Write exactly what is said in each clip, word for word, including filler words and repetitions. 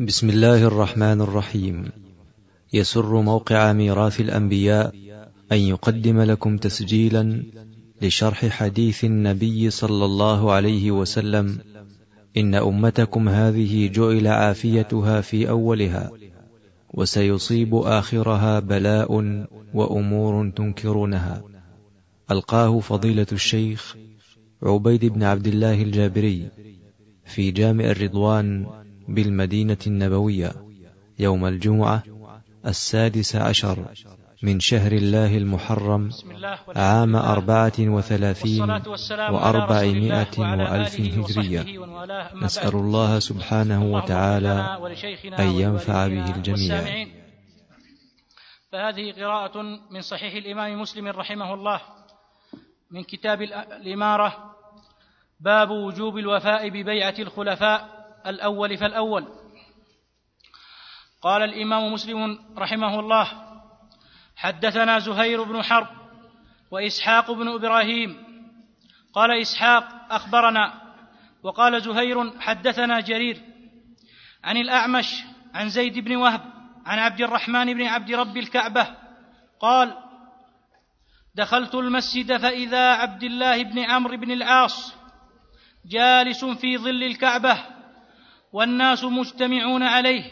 بسم الله الرحمن الرحيم. يسر موقع ميراث الأنبياء أن يقدم لكم تسجيلا لشرح حديث النبي صلى الله عليه وسلم: إن أمتكم هذه جعل عافيتها في أولها وسيصيب آخرها بلاء وأمور تنكرونها. ألقاه فضيلة الشيخ عبيد بن عبد الله الجابري في جامع الرضوان بالمدينة النبوية يوم الجمعة السادس عشر من شهر الله المحرم عام أربعة وثلاثين وأربعمائة وألف هجرية. نسأل الله سبحانه وتعالى أن ينفع به الجميع. فهذه قراءة من صحيح الإمام مسلم رحمه الله من كتاب الإمارة، باب وجوب الوفاء ببيعة الخلفاء الأول فالأول. قال الإمام مسلم رحمه الله: حدثنا زهير بن حرب وإسحاق بن إبراهيم. قال إسحاق: أخبرنا. وقال زهير: حدثنا جرير عن الأعمش عن زيد بن وهب عن عبد الرحمن بن عبد رب الكعبة قال: دخلت المسجد فإذا عبد الله بن عمرو بن العاص جالس في ظل الكعبة والناس مجتمعون عليه،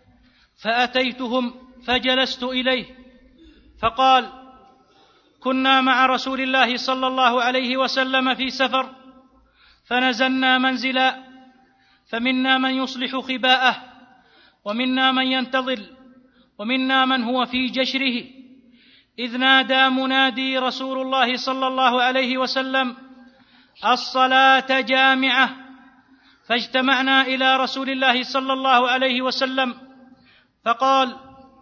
فأتيتهم فجلست إليه، فقال: كنا مع رسول الله صلى الله عليه وسلم في سفر، فنزلنا منزلا، فمنا من يصلح خباءه، ومنا من ينتظر، ومنا من هو في جشره، إذ نادى منادي رسول الله صلى الله عليه وسلم: الصلاة جامعة. فاجتمعنا إلى رسول الله صلى الله عليه وسلم فقال: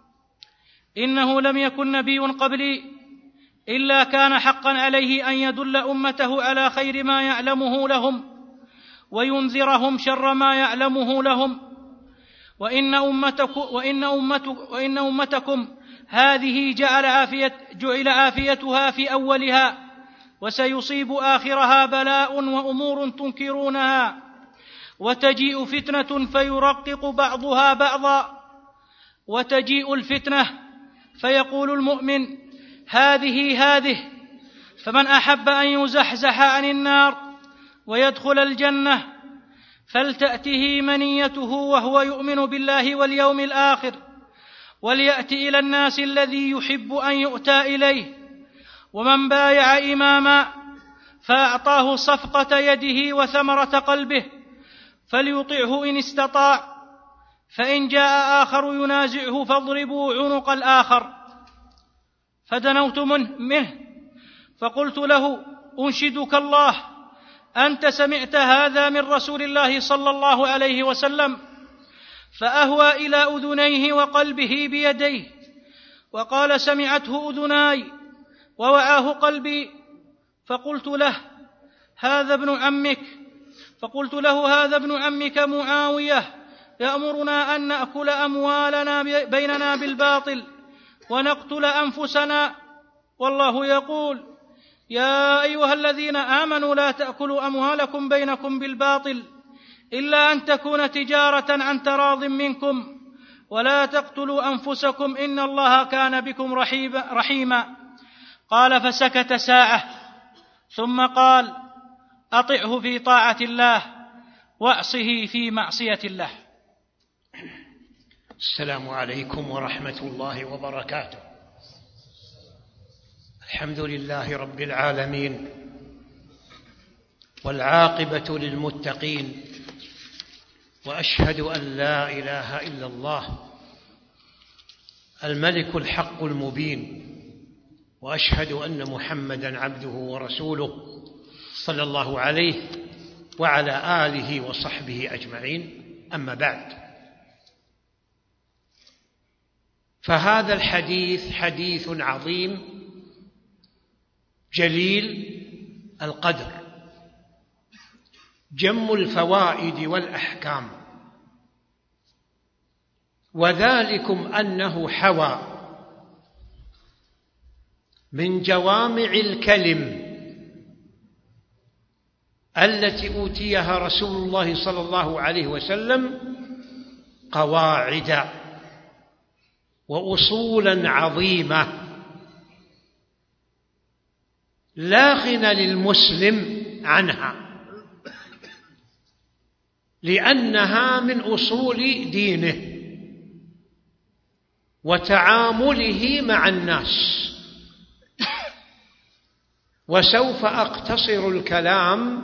إنه لم يكن نبي قبلي إلا كان حقا عليه أن يدل أمته على خير ما يعلمه لهم وينذرهم شر ما يعلمه لهم، وإن أمتكم, وإن أمتكم, وإن أمتكم هذه جعل, عافية جعل عافيتها في أولها وسيصيب آخرها بلاء وأمور تنكرونها، وتجيء فتنة فيرقق بعضها بعضا، وتجيء الفتنة فيقول المؤمن: هذه هذه، فمن أحب أن يزحزح عن النار ويدخل الجنة فلتأته منيته وهو يؤمن بالله واليوم الآخر، وليأت إلى الناس الذي يحب أن يؤتى إليه. ومن بايع إماما فأعطاه صفقة يده وثمرة قلبه فليطعه إن استطاع، فإن جاء آخر ينازعه فاضربوا عنق الآخر. فدنوت منه فقلت له: أنشدك الله، أنت سمعت هذا من رسول الله صلى الله عليه وسلم؟ فأهوى إلى أذنيه وقلبه بيديه وقال: سمعته أذناي ووعاه قلبي. فقلت له: هذا ابن عمك فقلت له هذا ابن عمك معاوية يأمرنا أن نأكل أموالنا بيننا بالباطل ونقتل أنفسنا، والله يقول: يا أيها الذين آمنوا لا تأكلوا أموالكم بينكم بالباطل إلا أن تكون تجارة عن تراض منكم، ولا تقتلوا أنفسكم إن الله كان بكم رحيما. قال: فسكت ساعة ثم قال: أطعه في طاعة الله وأعصه في معصية الله. السلام عليكم ورحمة الله وبركاته. الحمد لله رب العالمين، والعاقبة للمتقين، وأشهد أن لا إله إلا الله الملك الحق المبين، وأشهد أن محمدًا عبده ورسوله صلى الله عليه وعلى آله وصحبه أجمعين. أما بعد، فهذا الحديث حديث عظيم جليل القدر، جم الفوائد والأحكام، وذلكم أنه حوى من جوامع الكلم التي أوتيها رسول الله صلى الله عليه وسلم قواعد وأصولا عظيمة لا غنى للمسلم عنها، لأنها من أصول دينه وتعامله مع الناس. وسوف أقتصر الكلام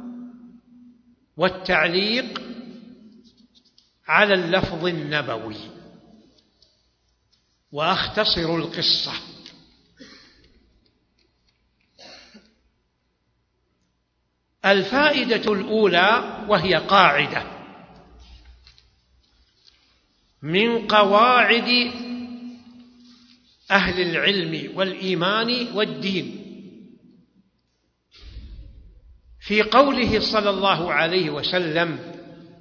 والتعليق على اللفظ النبوي وأختصر القصة. الفائدة الأولى، وهي قاعدة من قواعد أهل العلم والإيمان والدين، في قوله صلى الله عليه وسلم: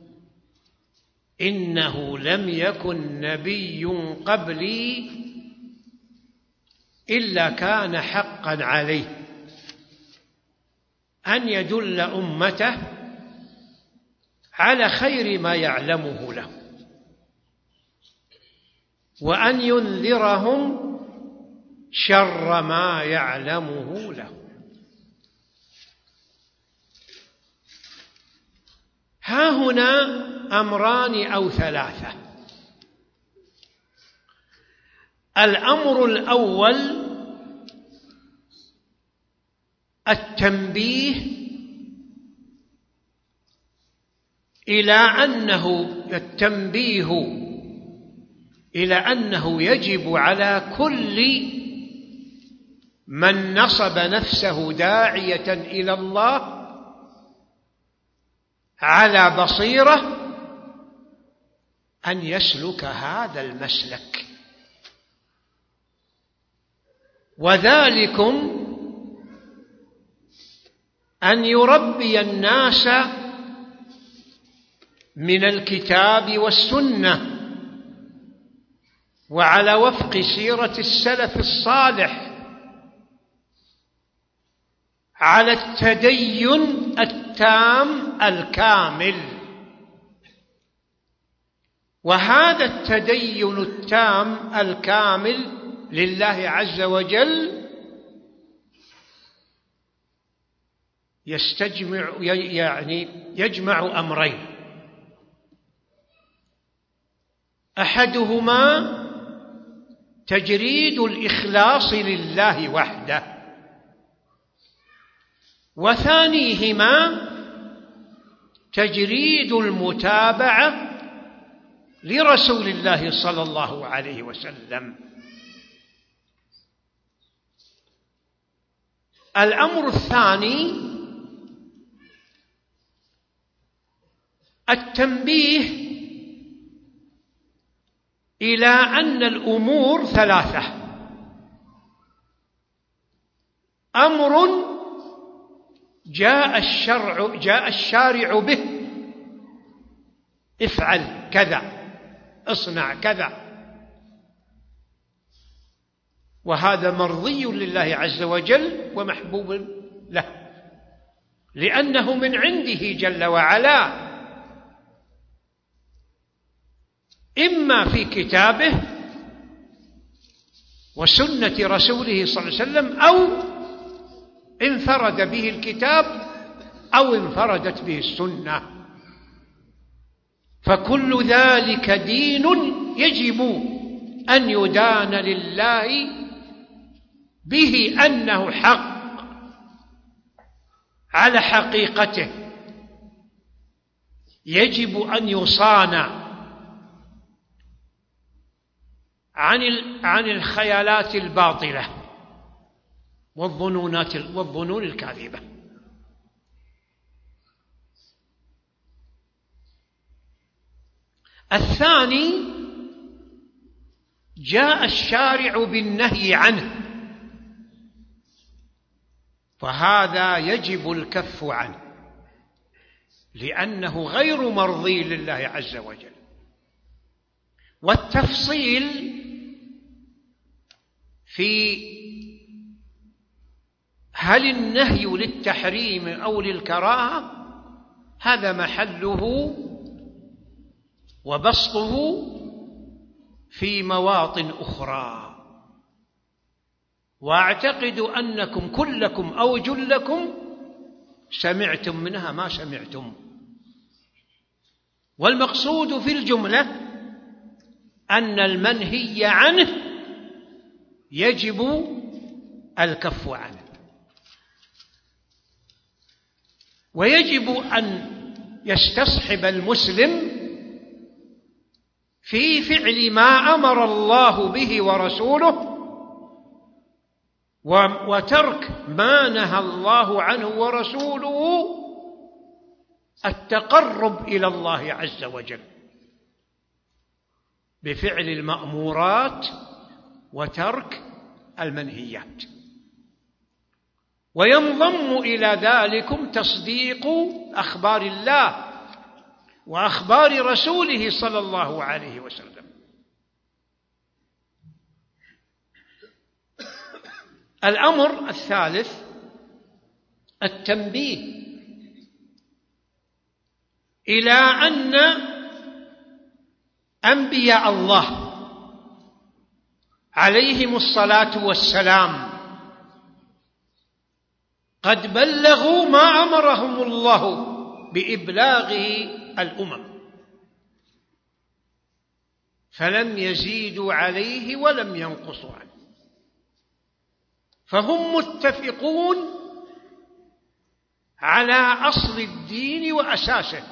إنه لم يكن نبي قبلي إلا كان حقا عليه أن يدل أمته على خير ما يعلمه له، وأن ينذرهم شر ما يعلمه له. ها هنا أمران أو ثلاثة. الأمر الأول التنبيه إلى أنه التنبيه إلى أنه يجب على كل من نصب نفسه داعية إلى الله على بصيرة أن يسلك هذا المسلك، وذلكم أن يربي الناس من الكتاب والسنة وعلى وفق سيرة السلف الصالح على التدين التام الكامل. وهذا التدين التام الكامل لله عز وجل يستجمع يعني يجمع أمرين: أحدهما تجريد الإخلاص لله وحده، وثانيهما تجريد المتابعة لرسول الله صلى الله عليه وسلم. الأمر الثاني التنبيه إلى أن الأمور ثلاثة: أمر جاء الشرع جاء الشارع به، افعل كذا، اصنع كذا، وهذا مرضي لله عز وجل ومحبوب له لأنه من عنده جل وعلا، إما في كتابه وسنة رسوله صلى الله عليه وسلم، أو انفرد به الكتاب أو انفردت به السنة، فكل ذلك دين يجب أن يدان لله به أنه حق على حقيقته، يجب أن يصان عن عن الخيالات الباطلة والظنونات والظنون الكاذبة. الثاني جاء الشارع بالنهي عنه، فهذا يجب الكف عنه لأنه غير مرضي لله عز وجل. والتفصيل في هل النهي للتحريم أو للكراهة هذا محله وبسطه في مواطن أخرى. وأعتقد أنكم كلكم أو جلكم سمعتم منها ما سمعتم. والمقصود في الجملة أن المنهي عنه يجب الكف عنه، ويجب أن يستصحب المسلم في فعل ما أمر الله به ورسوله وترك ما نهى الله عنه ورسوله التقرب إلى الله عز وجل بفعل المأمورات وترك المنهيات. وينضم إلى ذلكم تصديق أخبار الله وأخبار رسوله صلى الله عليه وسلم. الأمر الثالث التنبيه إلى أن أنبياء الله عليهم الصلاة والسلام قد بلغوا ما أمرهم الله بإبلاغه الأمم، فلم يزيدوا عليه ولم ينقصوا عنه، فهم متفقون على أصل الدين وأساسه.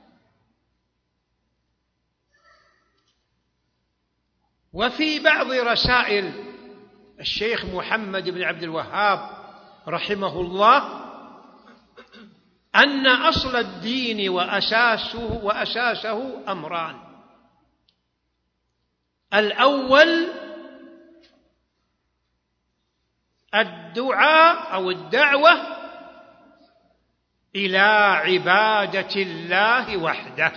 وفي بعض رسائل الشيخ محمد بن عبد الوهاب رحمه الله أن أصل الدين وأساسه, وأساسه أمران: الأول الدعاء أو الدعوة إلى عبادة الله وحده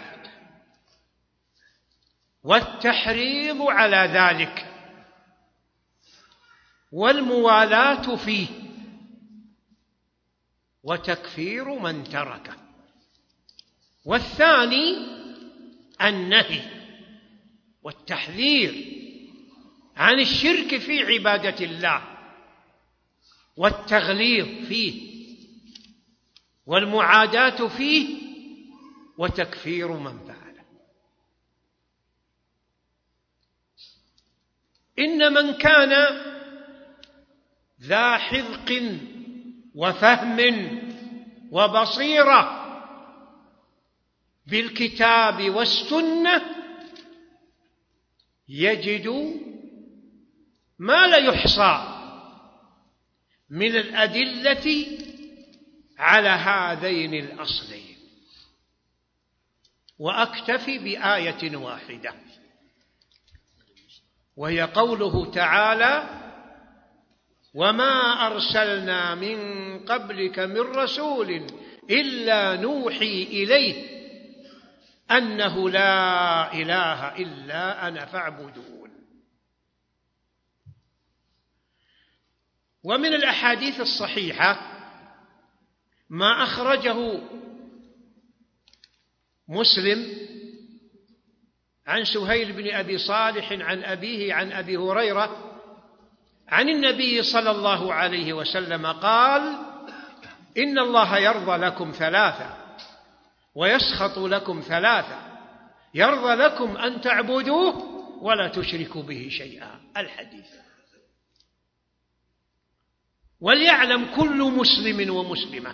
والتحريض على ذلك والموالاة فيه وتكفير من تركه. والثاني النهي والتحذير عن الشرك في عبادة الله والتغليظ فيه والمعاداة فيه وتكفير من فعله. إن من كان ذا حذق وفهم وبصيرة بالكتاب والسنة يجد ما لا يحصى من الأدلة على هذين الأصلين. وأكتفي بآية واحدة، وهي قوله تعالى: وما أرسلنا من قبلك من رسول إلا نوحي إليه أنه لا إله إلا أنا فاعبدون. ومن الأحاديث الصحيحة ما أخرجه مسلم عن سهيل بن أبي صالح عن أبيه عن أبي هريرة عن النبي صلى الله عليه وسلم قال: إن الله يرضى لكم ثلاثة ويسخط لكم ثلاثة، يرضى لكم أن تعبدوه ولا تشركوا به شيئا. الحديث. وليعلم كل مسلم ومسلمة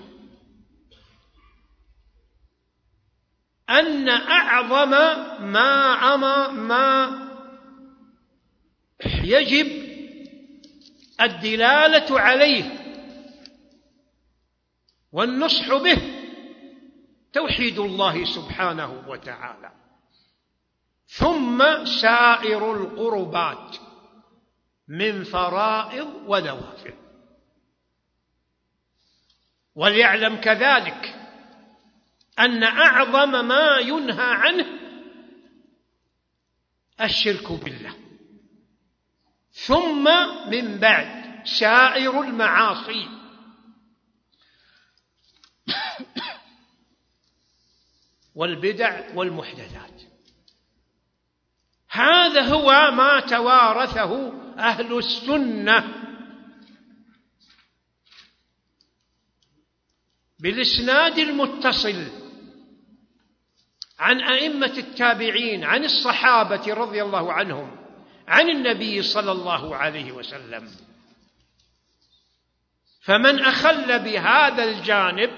أن أعظم ما أما ما يجب الدلالة عليه والنصح به توحيد الله سبحانه وتعالى، ثم سائر القربات من فرائض ونوافل. وليعلم كذلك أن أعظم ما ينهى عنه الشرك بالله، ثم من بعد سائر المعاصي. والبدع والمحدثات. هذا هو ما توارثه أهل السنة بالإسناد المتصل عن أئمة التابعين عن الصحابة رضي الله عنهم عن النبي صلى الله عليه وسلم. فمن أخل بهذا الجانب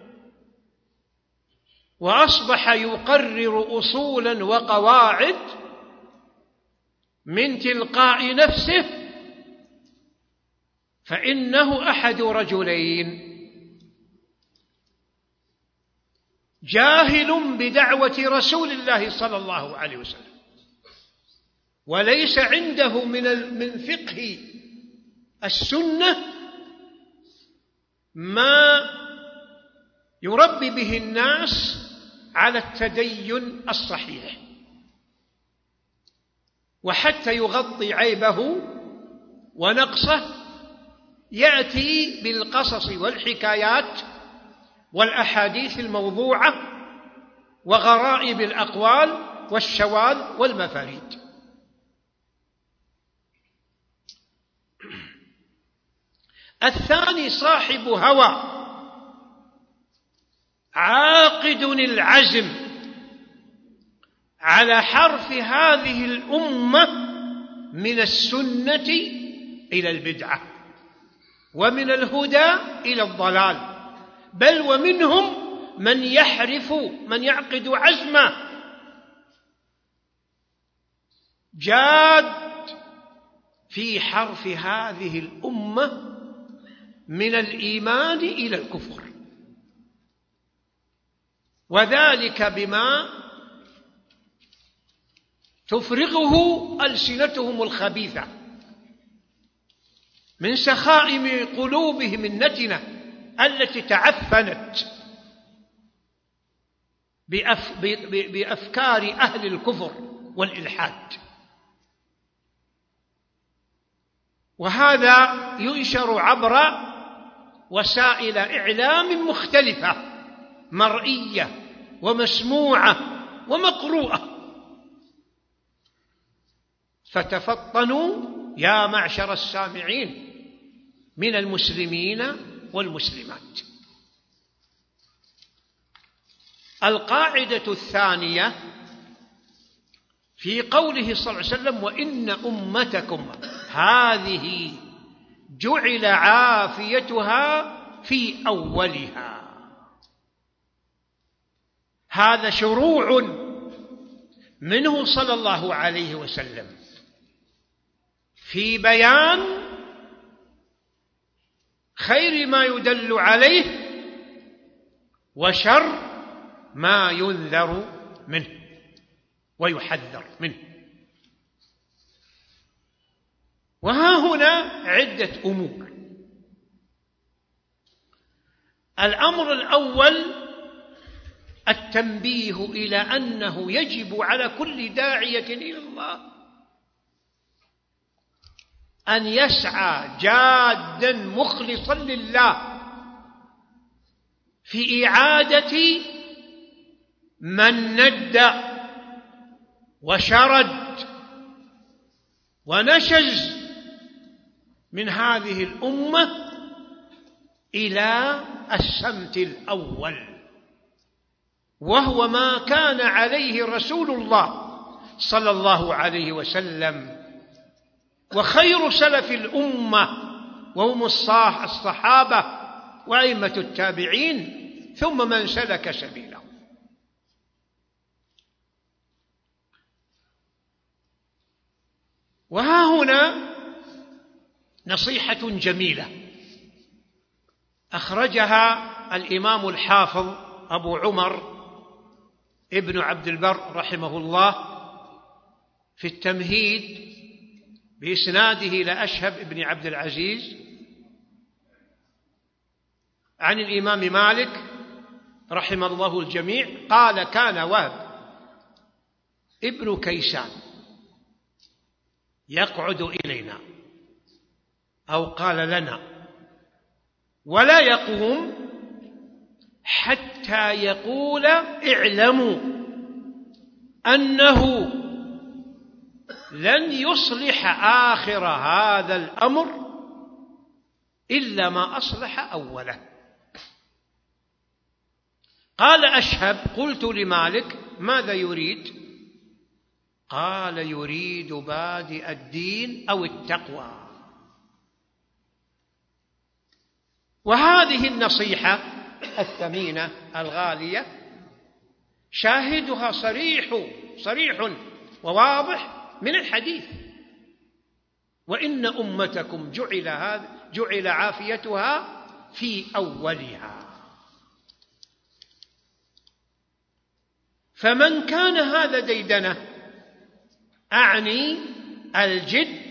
وأصبح يقرر أصولا وقواعد من تلقاء نفسه فإنه أحد رجلين: جاهل بدعوة رسول الله صلى الله عليه وسلم وليس عنده من من فقه السنة ما يربي به الناس على التدين الصحيح، وحتى يغطي عيبه ونقصه يأتي بالقصص والحكايات والأحاديث الموضوعة وغرائب الأقوال والشواذ والمفاريد. الثاني صاحب هوى عاقد العزم على حرف هذه الأمة من السنة إلى البدعة ومن الهدى إلى الضلال، بل ومنهم من يحرف من يعقد عزمه جاد في حرف هذه الأمة من الإيمان إلى الكفر، وذلك بما تفرغه ألسنتهم الخبيثة من سخائم قلوبهم النتنة التي تعفنت بأف بأفكار أهل الكفر والإلحاد. وهذا ينشر عبر وسائل إعلام مختلفة مرئية ومسموعة ومقروءة، فتفطنوا يا معشر السامعين من المسلمين والمسلمات. القاعدة الثانية في قوله صلى الله عليه وسلم: وإن أمتكم هذه جعل عافيتها في أولها. هذا شروع منه صلى الله عليه وسلم في بيان خير ما يدل عليه وشر ما ينذر منه ويحذر منه. وها هنا عدة أمور. الأمر الأول التنبيه إلى أنه يجب على كل داعية إلى الله أن يسعى جادا مخلصا لله في إعادة من ند وشرد ونشز من هذه الأمة إلى السمت الأول، وهو ما كان عليه رسول الله صلى الله عليه وسلم وخير سلف الأمة وهم الصحابة وأئمة التابعين ثم من سلك سبيله. وها هنا نصيحة جميلة أخرجها الإمام الحافظ أبو عمر ابن عبد البر رحمه الله في التمهيد بإسناده إلى أشهب بن عبد العزيز عن الإمام مالك رحمه الله الجميع قال: كان وهب ابن كيسان يقعد إلينا، أو قال لنا، ولا يقوم حتى يقول: اعلموا أنه لن يصلح آخر هذا الأمر إلا ما أصلح أوله. قال أشهب: قلت لمالك: ماذا يريد؟ قال: يريد بادئ الدين أو التقوى. وهذه النصيحة الثمينة الغالية شاهدها صريح صريح وواضح من الحديث: وإن أمتكم جعل هذا جعل عافيتها في أولها. فمن كان هذا ديدنه، أعني الجد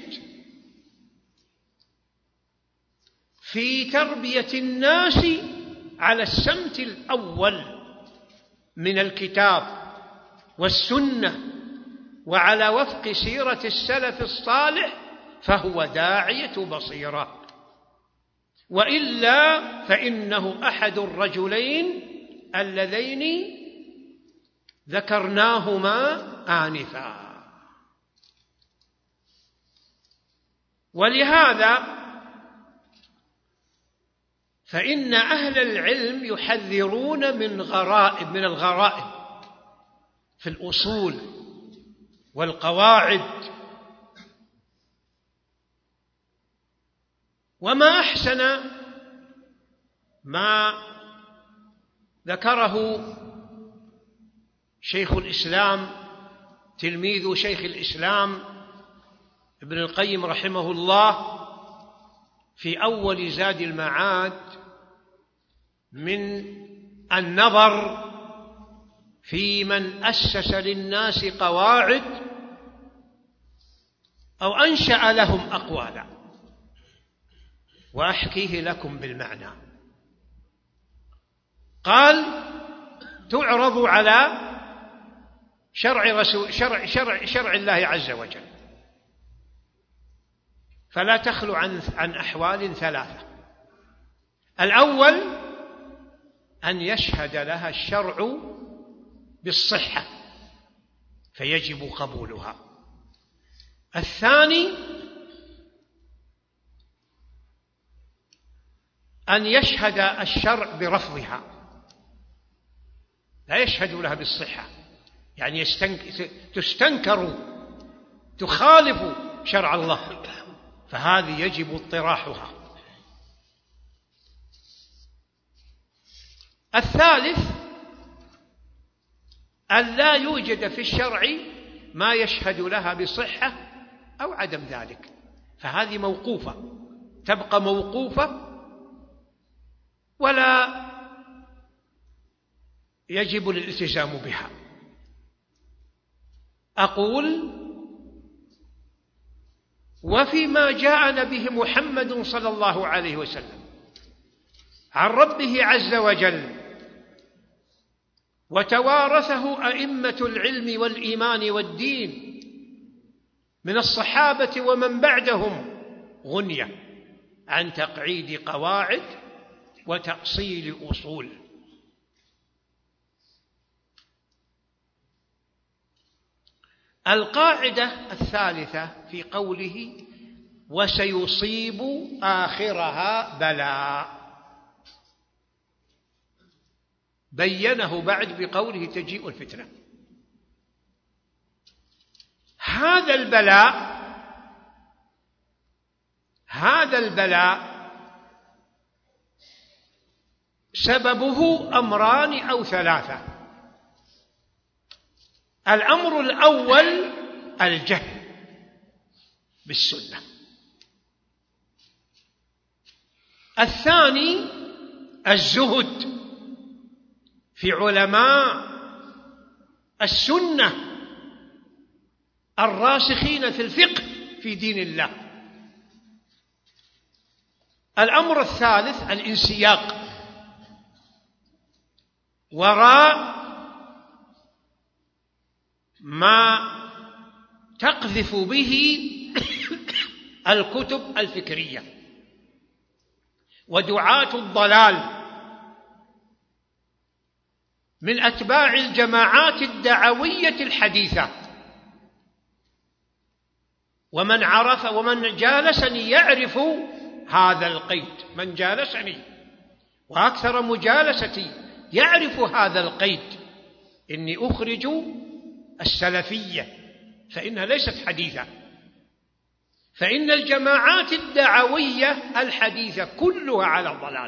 في تربية الناس على السمت الأول من الكتاب والسنة وعلى وفق سيرة السلف الصالح، فهو داعية بصيرة، وإلا فإنه أحد الرجلين اللذين ذكرناهما آنفا. ولهذا فإن أهل العلم يحذرون من غرائب من الغرائب في الأصول والقواعد. وما أحسن ما ذكره شيخ الإسلام تلميذ شيخ الإسلام ابن القيم رحمه الله في أول زاد المعاد من النظر في من أسس للناس قواعد أو أنشأ لهم أقوالا، وأحكيه لكم بالمعنى. قال: تعرض على شرع, رسول شرع, شرع, شرع الله عز وجل، فلا تخلو عن, عن أحوال ثلاثة. الأول أن يشهد لها الشرع بالصحة فيجب قبولها. الثاني أن يشهد الشرع برفضها، لا يشهد لها بالصحة، يعني تستنكر تخالف شرع الله، فهذه يجب اطراحها. الثالث أن لا يوجد في الشرع ما يشهد لها بصحة أو عدم ذلك، فهذه موقوفة، تبقى موقوفة ولا يجب الالتزام بها. أقول: وفيما جاءنا به محمد صلى الله عليه وسلم عن ربه عز وجل وتوارثه أئمة العلم والإيمان والدين من الصحابة ومن بعدهم غنية عن تقعيد قواعد وتأصيل أصول. القاعدة الثالثة في قوله: وسيصيب آخرها بلاء، بينه بعد بقوله: تجيء الفتنة. هذا البلاء هذا البلاء سببه أمران أو ثلاثة. الأمر الأول الجهل بالسنة. الثاني الزهد في علماء السنة الراسخين في الفقه في دين الله. الأمر الثالث الانسياق وراء ما تقذف به الكتب الفكرية ودعاة الضلال من أتباع الجماعات الدعوية الحديثة. ومن عرف ومن جالسني يعرف هذا القيد، من جالسني وأكثر مجالستي يعرف هذا القيد، إني أخرج السلفية فإنها ليست حديثة. فإن الجماعات الدعوية الحديثة كلها على الضلال،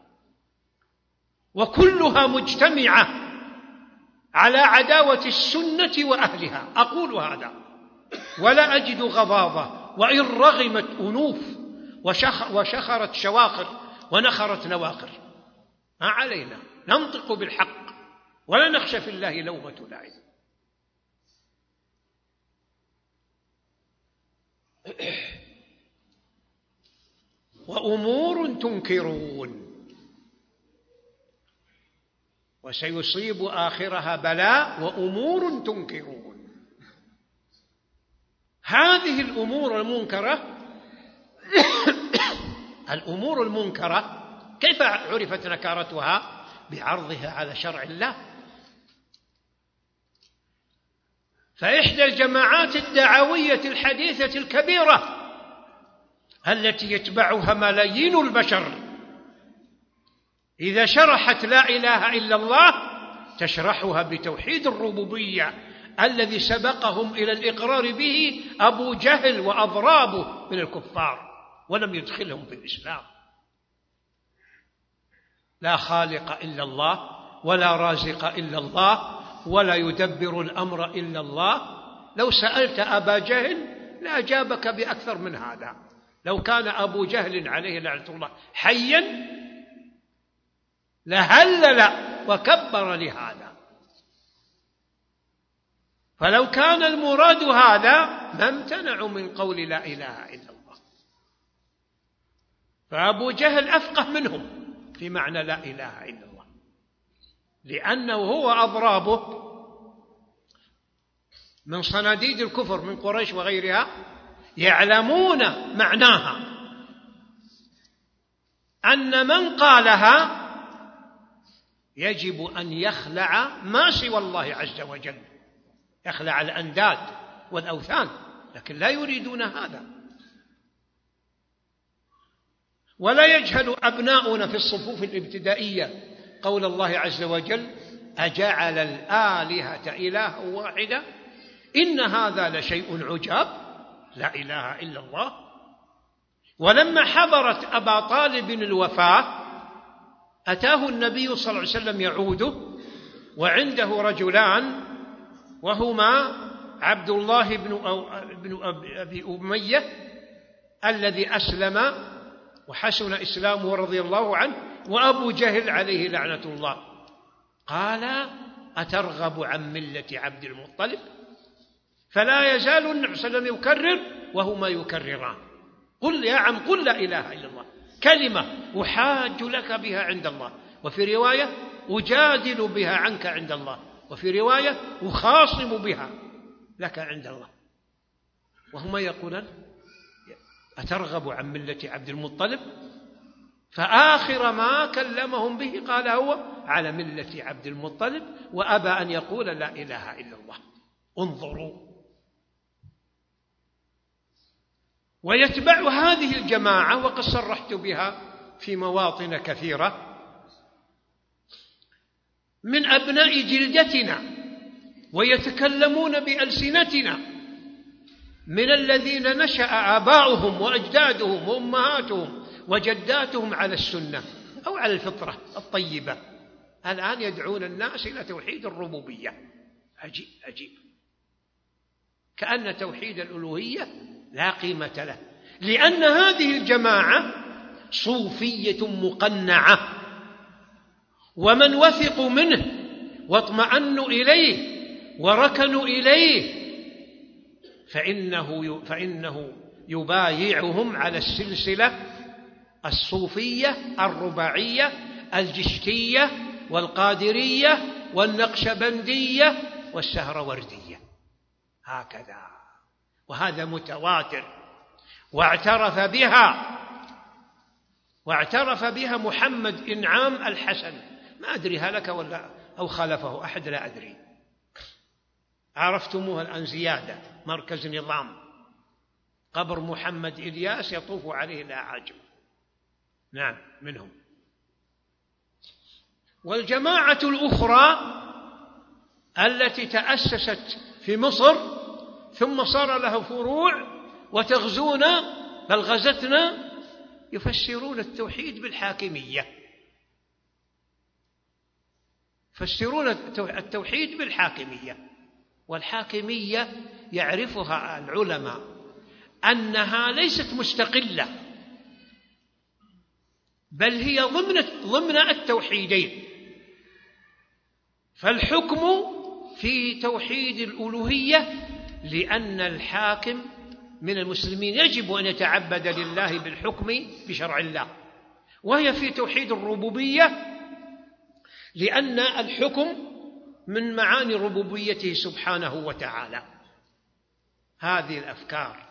وكلها مجتمعة على عداوة السنة وأهلها. أقول هذا ولا أجد غضاضة، وإن رغمت أنوف وشخرت شواخر ونخرت نواقر، ما علينا، ننطق بالحق ولا نخشى في الله لومة لائم. وأمور تنكرون وسيصيب آخرها بلاء وأمور تنكرون. هذه الأمور المنكرة الأمور المنكرة كيف عرفت نكارتها؟ بعرضها على شرع الله. فإحدى الجماعات الدعوية الحديثة الكبيرة التي يتبعها ملايين البشر إذا شرحت لا إله إلا الله تشرحها بتوحيد الربوبية الذي سبقهم إلى الإقرار به أبو جهل وأضرابه من الكفار ولم يدخلهم في الإسلام. لا خالق إلا الله ولا رازق إلا الله ولا يدبر الأمر إلا الله. لو سألت أبا جهل لأجابك بأكثر من هذا. لو كان أبو جهل عليه لعنة الله حيا لهلل وكبر لهذا. فلو كان المراد هذا ما امتنعوا من قول لا إله إلا الله. فأبو جهل أفقه منهم في معنى لا إله إلا الله، لأنه هو أضرابه من صناديد الكفر من قريش وغيرها يعلمون معناها، أن من قالها يجب أن يخلع ما سوى الله عز وجل، يخلع الأنداد والأوثان، لكن لا يريدون هذا. ولا يجهل أبناؤنا في الصفوف الابتدائية قول الله عز وجل أجعل الآلهة إلها واحدة إن هذا لشيء عجاب. لا إله إلا الله. ولما حضرت أبا طالب الوفاة أتاه النبي صلى الله عليه وسلم يعوده وعنده رجلان وهما عبد الله بن أبي أمية الذي أسلم وحسن إسلامه رضي الله عنه، وأبو جهل عليه لعنة الله. قال أترغب عن ملة عبد المطلب؟ فلا يزال النبي صلى الله عليه وسلم يكرر وهما يكرران قل يا عم قل لا إله إلا الله، كلمة أحاج لك بها عند الله، وفي رواية أجادل بها عنك عند الله، وفي رواية أخاصم بها لك عند الله. وهما يقولان أترغب عن ملة عبد المطلب؟ فآخر ما كلمهم به قال هو على ملة عبد المطلب، وأبى أن يقول لا إله إلا الله. انظروا. ويتبع هذه الجماعة وقد صرحت بها في مواطن كثيرة من أبناء جلدتنا ويتكلمون بألسنتنا من الذين نشأ آباؤهم وأجدادهم وأمهاتهم وجداتهم على السنة أو على الفطرة الطيبة، الآن يدعون الناس إلى توحيد الربوبية. عجيب عجيب، كأن توحيد الألوهية لا قيمة له، لأن هذه الجماعة صوفية مقنعة، ومن وثقوا منه واطمأنوا إليه وركنوا إليه فإنه فإنه يبايعهم على السلسلة الصوفية الرباعية الجشتية والقادرية والنقشبندية والسهروردية، هكذا. وهذا متواتر، واعترف بها واعترف بها محمد إنعام الحسن، ما أدري هلك ولا أو خلفه أحد، لا أدري. عرفتموها الآن زيادة، مركز نظام قبر محمد إلياس يطوف عليه الأعاجم، نعم منهم. والجماعة الأخرى التي تأسست في مصر ثم صار له فروع وتغزونا بل غزتنا، يفسرون التوحيد بالحاكمية، يفسرون التوحيد بالحاكمية. والحاكمية يعرفها العلماء أنها ليست مستقلة، بل هي ضمن ضمن التوحيدين. فالحكم في توحيد الألوهية لأن الحاكم من المسلمين يجب أن يتعبد لله بالحكم بشرع الله، وهي في توحيد الربوبية لأن الحكم من معاني ربوبيته سبحانه وتعالى. هذه الأفكار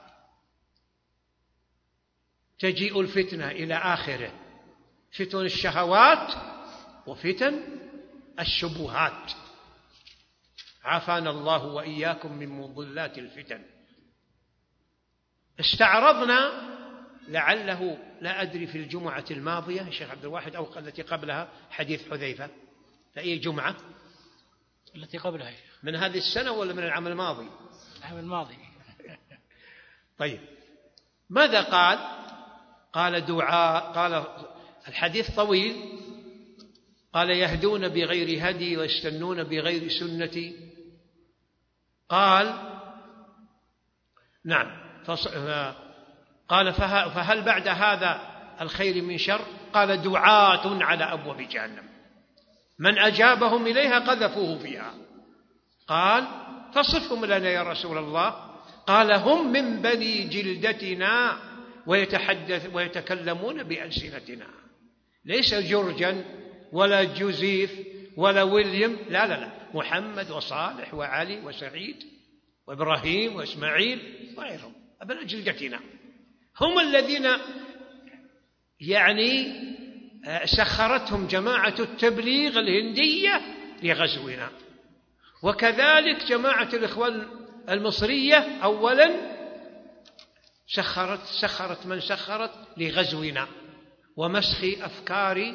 تجيء الفتنة إلى آخره، فتن الشهوات وفتن الشبهات، عافانا الله وإياكم من مضلات الفتن. استعرضنا لعله لا أدري في الجمعة الماضية الشيخ عبد الواحد أو التي قبلها حديث حذيفة، فأي جمعة؟ التي قبلها من هذه السنة ولا من العام الماضي؟ العام الماضي. طيب ماذا قال؟ قال دعاء، قال الحديث طويل، قال يهدون بغير هدي ويستنون بغير سنتي. قال نعم، قال فهل بعد هذا الخير من شر؟ قال دعاة على أبواب جهنم من أجابهم إليها قذفوه فيها. قال فصفهم لنا يا رسول الله. قال هم من بني جلدتنا ويتحدث ويتكلمون بألسنتنا، ليس جرجا ولا جوزيف ولا ويليام، لا لا لا، محمد وصالح وعلي وسعيد وإبراهيم وإسماعيل وغيرهم أبناء جلدتنا، هم الذين يعني سخرتهم جماعة التبليغ الهندية لغزونا، وكذلك جماعة الإخوان المصرية أولا سخرت سخرت من سخرت لغزونا ومسخ أفكار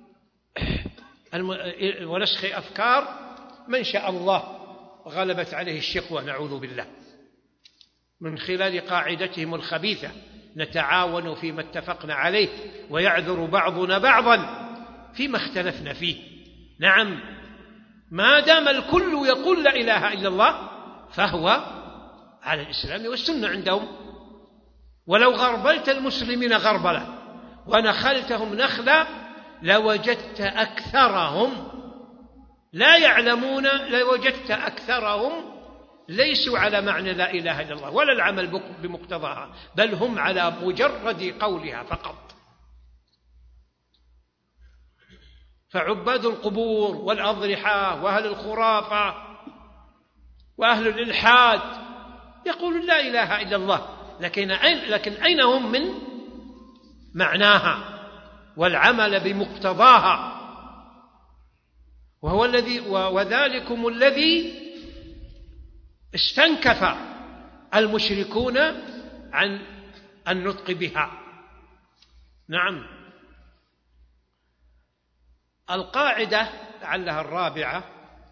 ونسخ أفكار من شاء الله غلبت عليه الشقوة نعوذ بالله، من خلال قاعدتهم الخبيثة نتعاون فيما اتفقنا عليه ويعذر بعضنا بعضا فيما اختلفنا فيه. نعم، ما دام الكل يقول لا إله إلا الله فهو على الإسلام والسنة عندهم. ولو غربلت المسلمين غربلة ونخلتهم نخلا لوجدت أكثرهم لا يعلمون، لوجدت أكثرهم ليسوا على معنى لا إله إلا الله ولا العمل بمقتضاها، بل هم على مجرد قولها فقط. فعباد القبور والأضرحة وأهل الخرافة وأهل الإلحاد يقولون لا إله إلا الله، لكن أين, لكن أين هم من معناها والعمل بمقتضاها؟ وهو الذي وذلكم الذي استنكف المشركون عن النطق بها. نعم. القاعدة لعلها الرابعة: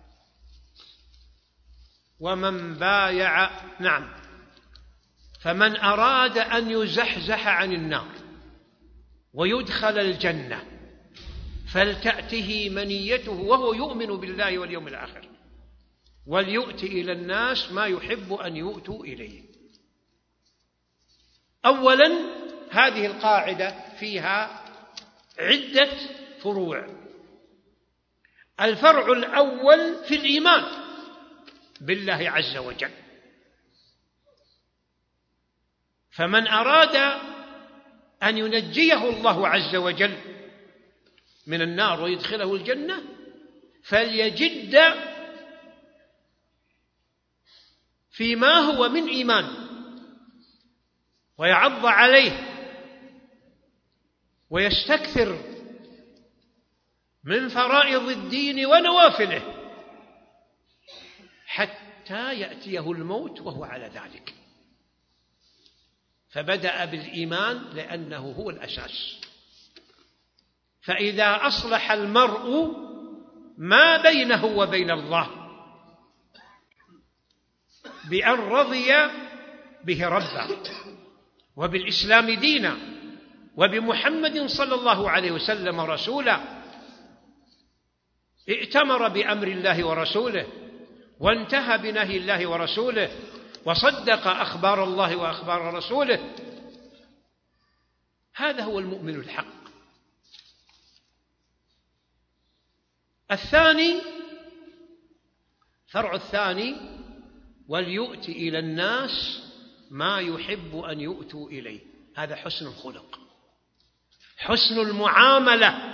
ومن بايع نعم فمن أراد أن يزحزح عن النار ويدخل الجنة فلتأته منيته وهو يؤمن بالله واليوم الآخر وليؤتي إلى الناس ما يحب أن يؤتوا إليه. أولا هذه القاعدة فيها عدة فروع. الفرع الأول في الإيمان بالله عز وجل، فمن أراد أن ينجيه الله عز وجل من النار ويدخله الجنة فليجد فيما هو من إيمان ويعض عليه ويستكثر من فرائض الدين ونوافله حتى يأتيه الموت وهو على ذلك. فبدأ بالإيمان لأنه هو الأساس. فإذا أصلح المرء ما بينه وبين الله بأن رضي به ربا وبالإسلام دينا وبمحمد صلى الله عليه وسلم رسولا، ائتمر بأمر الله ورسوله وانتهى بنهي الله ورسوله وصدق أخبار الله وأخبار رسوله، هذا هو المؤمن الحق. الثاني، فرع الثاني: وليؤتي إلى الناس ما يحب أن يؤتوا إليه. هذا حسن الخلق، حسن المعاملة.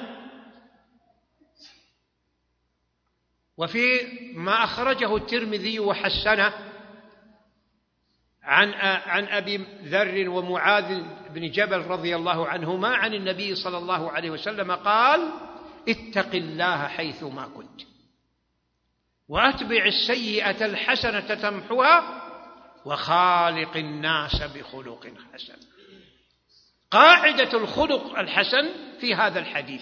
وفي ما أخرجه الترمذي وحسنه عن عن أبي ذر ومعاذ بن جبل رضي الله عنهما عن النبي صلى الله عليه وسلم قال: اتق الله حيثما كنت وأتبع السيئة الحسنة تمحها وخالق الناس بخلق حسن. قاعدة الخلق الحسن في هذا الحديث: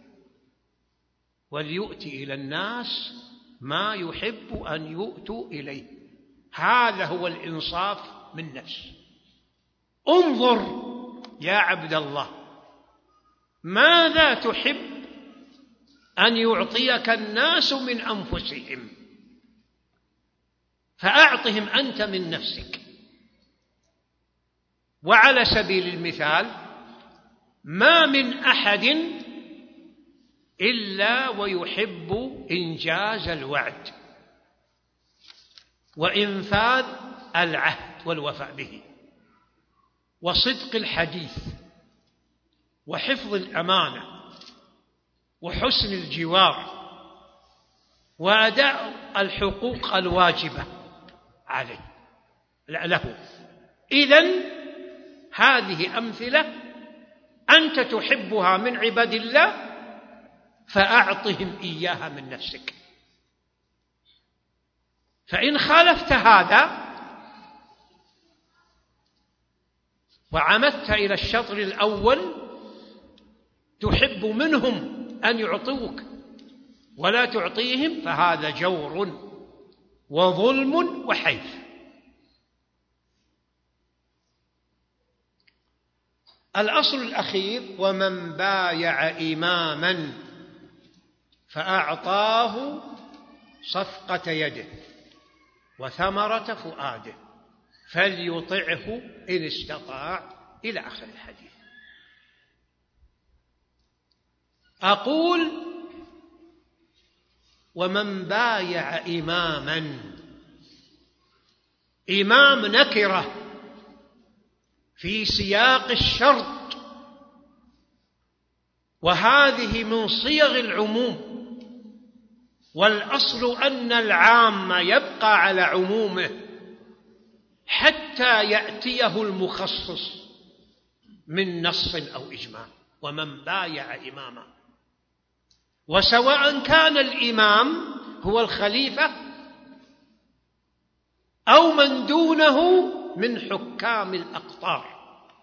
وليؤتي إلى الناس ما يحب أن يؤتوا إليه. هذا هو الإنصاف من نفس. انظر يا عبد الله، ماذا تحب أن يعطيك الناس من أنفسهم، فأعطهم أنت من نفسك. وعلى سبيل المثال: ما من أحد إلا ويحب إنجاز الوعد وإنفاذ العهد والوفاء به وصدق الحديث وحفظ الأمانة وحسن الجوار وأداء الحقوق الواجبة عليه له. إذن هذه أمثلة أنت تحبها من عباد الله، فأعطهم إياها من نفسك. فإن خالفت هذا وعمدت إلى الشطر الأول، تحب منهم أن يعطوك ولا تعطيهم، فهذا جور وظلم وحيف. الأصل الأخير: ومن بايع إماما فأعطاه صفقة يده وثمرة فؤاده فليطعه إن استطاع، إلى آخر الحديث. أقول: ومن بايع إماما، إمام نكرة في سياق الشرط، وهذه من صيغ العموم، والأصل أن العام يبقى على عمومه حتى يأتيه المخصص من نص أو إجماع. ومن بايع إماما، وسواء كان الإمام هو الخليفة أو من دونه من حكام الأقطار.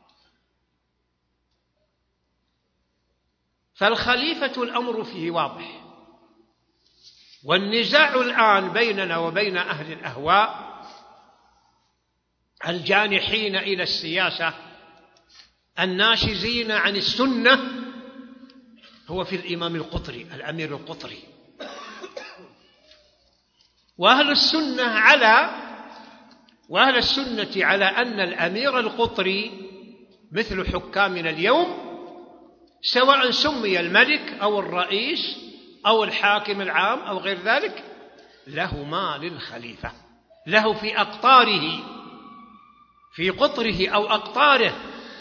فالخليفة الأمر فيه واضح، والنزاع الآن بيننا وبين أهل الأهواء الجانحين إلى السياسة الناشزين عن السنة هو في الإمام القطري، الأمير القطري. وأهل السنة على وأهل السنة على أن الأمير القطري مثل حكامنا اليوم، سواء سمي الملك أو الرئيس أو الحاكم العام أو غير ذلك، له ما للخليفة، له في أقطاره، في قطره أو أقطاره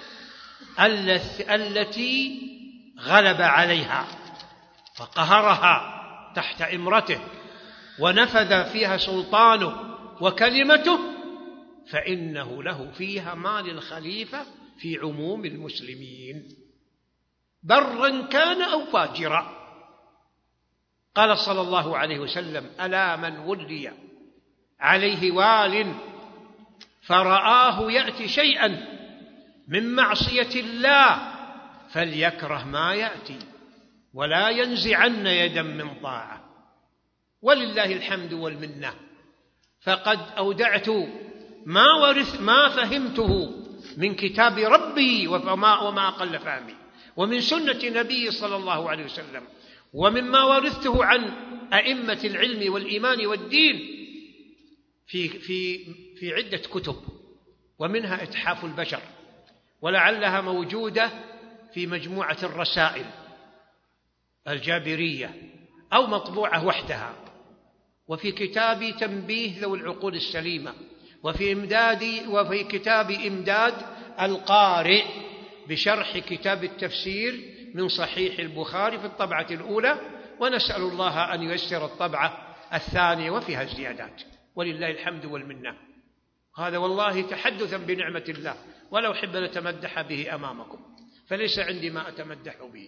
التي غلب عليها فقهرها تحت إمرته ونفذ فيها سلطانه وكلمته، فإنه له فيها ما للخليفة في عموم المسلمين، برا كان أو فاجرا. قال صلى الله عليه وسلم: ألا من ولي عليه وال فرآه يأتي شيئا من معصية الله فليكره ما يأتي ولا ينزعن يدا من طاعة. ولله الحمد والمنة، فقد أودعت ما ورث ما فهمته من كتاب ربي وما, وما أقل فهمي، ومن سنة نبي صلى الله عليه وسلم، ومما ورثته عن أئمة العلم والإيمان والدين في, في, في عدة كتب، ومنها إتحاف البشر، ولعلها موجودة في مجموعة الرسائل الجابرية أو مطبوعة وحدها، وفي كتاب تنبيه ذوي العقول السليمة، وفي إمداد وفي كتاب إمداد القارئ بشرح كتاب التفسير من صحيح البخاري في الطبعة الأولى، ونسأل الله أن ييسر الطبعة الثانية وفيها الزيادات، ولله الحمد والمنة. هذا والله تحدثا بنعمة الله، ولا أحب أن أتمدح به أمامكم، فليس عندي ما أتمدح به.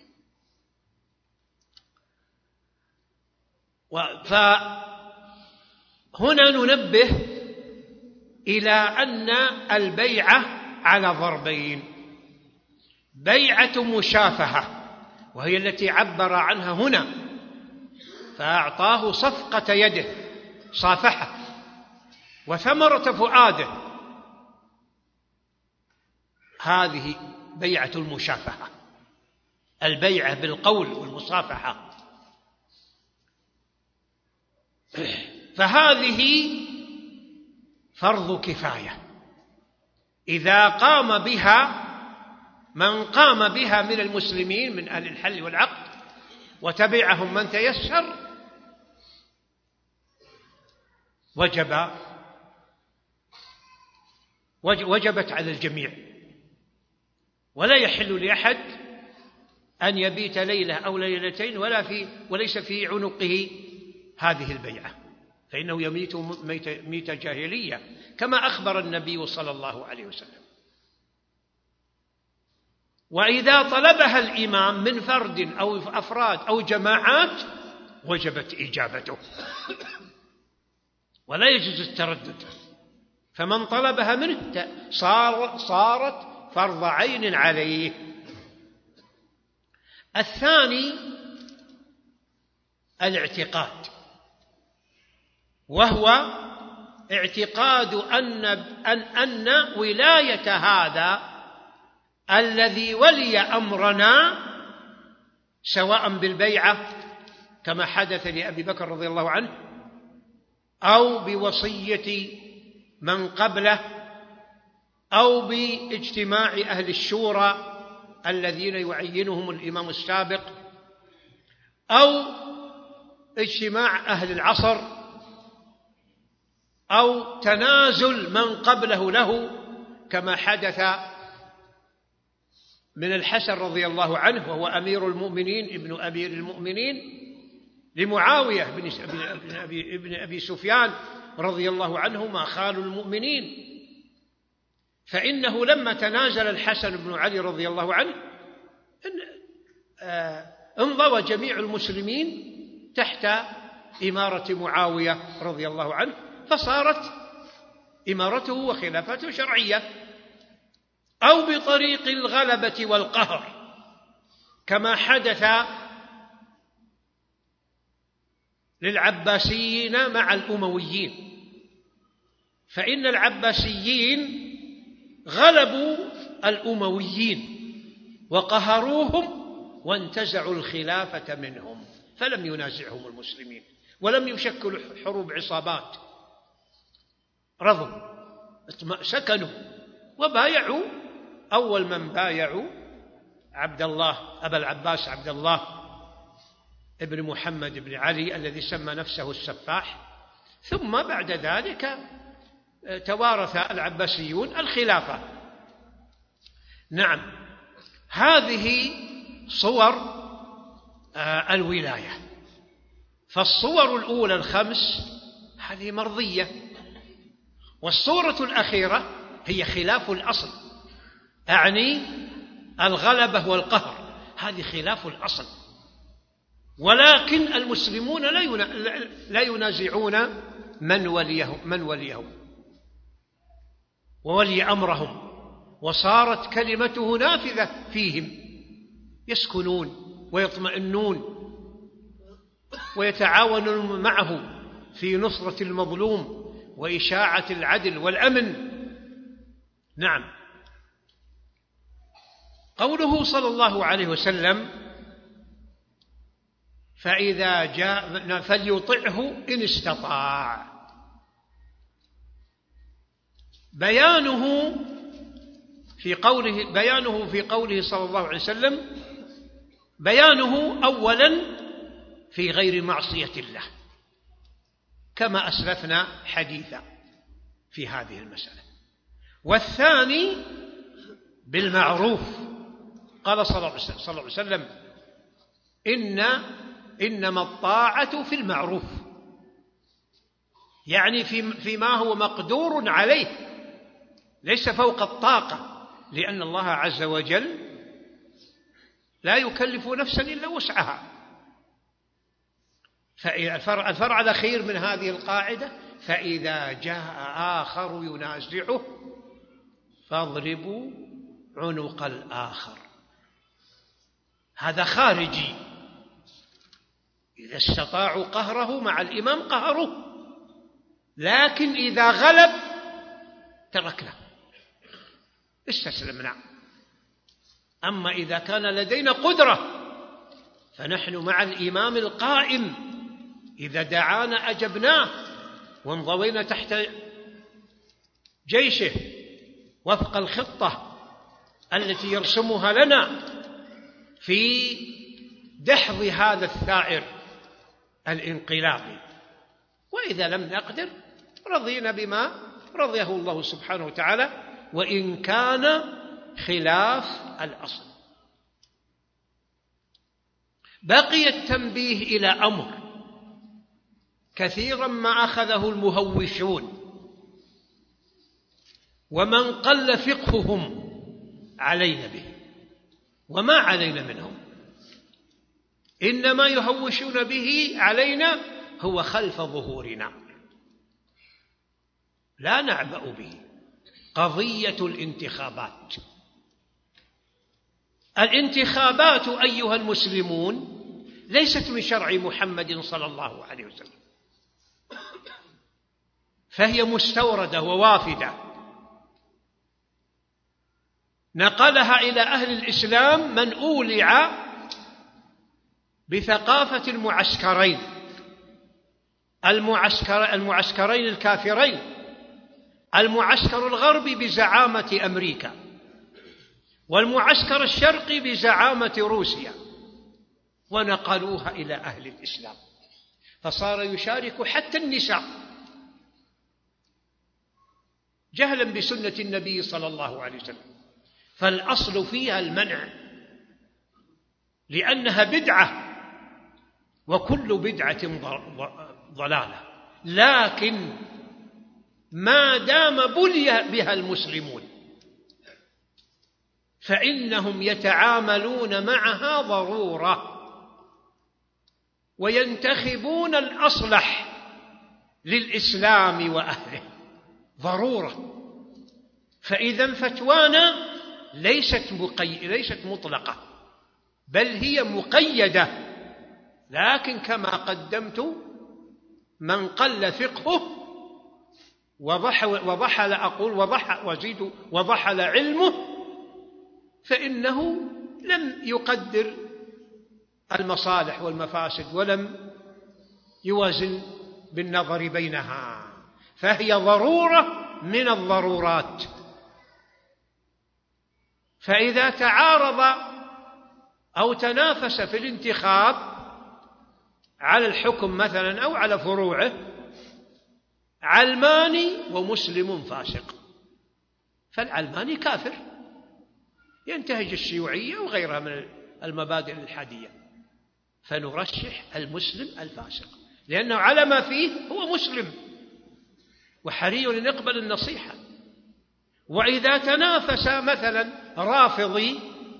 فهنا ننبه إلى أن البيعة على ضربين: بيعة مشافهة وهي التي عبر عنها هنا، فأعطاه صفقة يده صافحة وثمرة فؤاده، هذه بيعة المشافهة، البيعة بالقول والمصافحة. فهذه فرض كفاية إذا قام بها من قام بها من المسلمين من أهل الحل والعقد وتبعهم من تيسر، وجب وجبت على الجميع، ولا يحل لأحد أن يبيت ليلة أو ليلتين ولا في وليس في عنقه هذه البيعة، فإنه يميت ميت جاهلية كما أخبر النبي صلى الله عليه وسلم. وإذا طلبها الإمام من فرد أو أفراد أو جماعات وجبت إجابته ولا يجوز التردد، فمن طلبها منه صار صارت فرض عين عليه. الثاني الاعتقاد، وهو اعتقاد أن أن أن ولاية هذا الذي ولي أمرنا سواء بالبيعة كما حدث لأبي بكر رضي الله عنه أو بوصية من قبله أو باجتماع أهل الشورى الذين يعينهم الإمام السابق أو اجتماع أهل العصر أو تنازل من قبله له كما حدث من الحسن رضي الله عنه وهو أمير المؤمنين ابن أمير المؤمنين لمعاوية بن أبي, ابن أبي سفيان رضي الله عنهما خال المؤمنين، فإنه لما تنازل الحسن بن علي رضي الله عنه انضوى جميع المسلمين تحت إمارة معاوية رضي الله عنه، فصارت إمارته وخلافته شرعية، أو بطريق الغلبة والقهر كما حدث للعباسيين مع الأمويين، فإن العباسيين غلبوا الأمويين وقهروهم وانتزعوا الخلافة منهم، فلم ينازعهم المسلمين ولم يشكلوا حروب عصابات، رضوا سكنوا وبايعوا. أول من بايعوا عبد الله أبا العباس عبد الله ابن محمد بن علي الذي سمى نفسه السفاح، ثم بعد ذلك توارث العباسيون الخلافة. نعم، هذه صور الولاية. فالصور الأولى الخمس هذه مرضية، والصورة الأخيرة هي خلاف الأصل، أعني الغلبة والقهر، هذه خلاف الأصل، ولكن المسلمون لا ينازعون من وليهم من وليهم وولي أمرهم وصارت كلمته نافذة فيهم، يسكنون ويطمئنون ويتعاونون معه في نصرة المظلوم وإشاعة العدل والأمن. نعم. قوله صلى الله عليه وسلم فإذا جاء فليطعه إن استطاع، بيانه في قوله بيانه في قوله صلى الله عليه وسلم بيانه أولا في غير معصية الله، كما أسلفنا حديثا في هذه المسألة. والثاني بالمعروف، قال صلى الله عليه وسلم إن إنما الطاعة في المعروف، يعني في فيما هو مقدور عليه ليس فوق الطاقة، لأن الله عز وجل لا يكلف نفسا إلا وسعها. فالفرع الأخير من هذه القاعدة فإذا جاء آخر ينازعه فاضربوا عنق الآخر، هذا خارجي، إذا استطاعوا قهره مع الإمام قهروه، لكن إذا غلب تركنا استسلمنا. أما إذا كان لدينا قدرة فنحن مع الإمام القائم، إذا دعانا أجبناه وانضوينا تحت جيشه وفق الخطة التي يرسمها لنا في دحض هذا الثائر الانقلابي. وإذا لم نقدر رضينا بما رضيه الله سبحانه وتعالى، وإن كان خلاف الأصل. بقي التنبيه إلى أمر كثيرا ما أخذه المهوشون ومن قل فقههم علينا به، وما علينا منهم، إنما يهوشون به علينا هو خلف ظهورنا، لا نعبأ به. قضية الانتخابات، الانتخابات أيها المسلمون ليست من شرع محمد صلى الله عليه وسلم، فهي مستوردة ووافدة نقلها إلى أهل الإسلام من أولع بثقافة المعسكرين المعسكر المعسكرين الكافرين، المعسكر الغربي بزعامة أمريكا، والمعسكر الشرقي بزعامة روسيا، ونقلوها إلى أهل الإسلام، فصار يشارك حتى النساء جهلا بسنة النبي صلى الله عليه وسلم. فالأصل فيها المنع لأنها بدعة، وكل بدعة ضلالة، لكن ما دام بلي بها المسلمون فإنهم يتعاملون معها ضرورة وينتخبون الأصلح للإسلام وأهله ضرورة. فإذا فتوانا ليست مقي... ليست مطلقة، بل هي مقيدة، لكن كما قدمت من قل فقهه وضحل أقول وضح وزيد وضحل علمه فإنه لم يقدر المصالح والمفاسد ولم يوازن بالنظر بينها، فهي ضرورة من الضرورات. فإذا تعارض أو تنافس في الانتخاب على الحكم مثلا أو على فروعه علماني ومسلم فاسق، فالعلماني كافر ينتهج الشيوعية وغيرها من المبادئ الإلحادية، فنرشح المسلم الفاسق لأنه على ما فيه هو مسلم وحري أن يقبل النصيحة. وإذا تنافس مثلا رافضي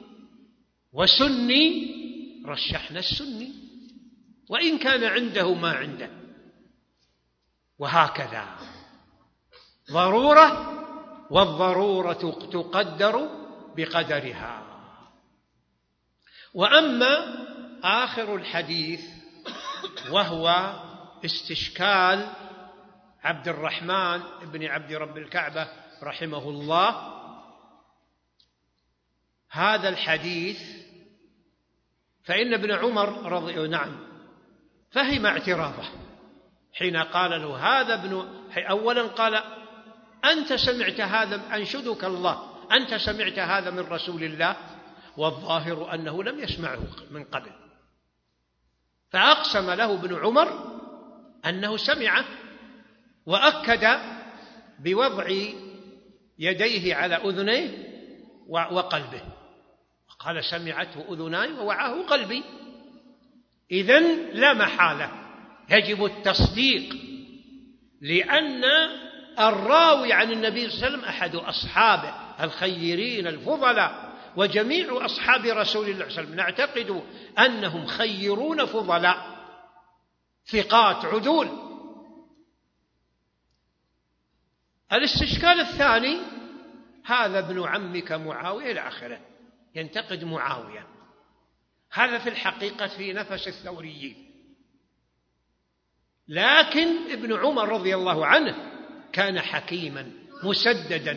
وسني رشحنا السني وإن كان عنده ما عنده، وهكذا ضرورة والضرورة تقدر بقدرها. وأما آخر الحديث وهو استشكال عبد الرحمن بن عبد رب الكعبة رحمه الله، هذا الحديث فإن ابن عمر رضي نعم فهم اعتراضه حين قال له هذا ابن، أولا قال أنت سمعت هذا، أنشدك الله، أنت سمعت هذا من رسول الله، والظاهر أنه لم يسمعه من قبل، فأقسم له ابن عمر أنه سمعه، وأكد بوضع يديه على أذنيه وقلبه، قال سمعته أذناي ووعاه قلبي. إذن لا محالة يجب التصديق، لأن الراوي عن النبي صلى الله عليه وسلم أحد أصحابه الخيرين الفضلاء، وجميع أصحاب رسول الله صلى الله عليه وسلم نعتقد أنهم خيرون فضلاء ثقات عدول. الاستشكال الثاني هذا ابن عمك معاوية إلى آخره، ينتقد معاوية، هذا في الحقيقة في نفس الثوريين، لكن ابن عمر رضي الله عنه كان حكيما مسددا،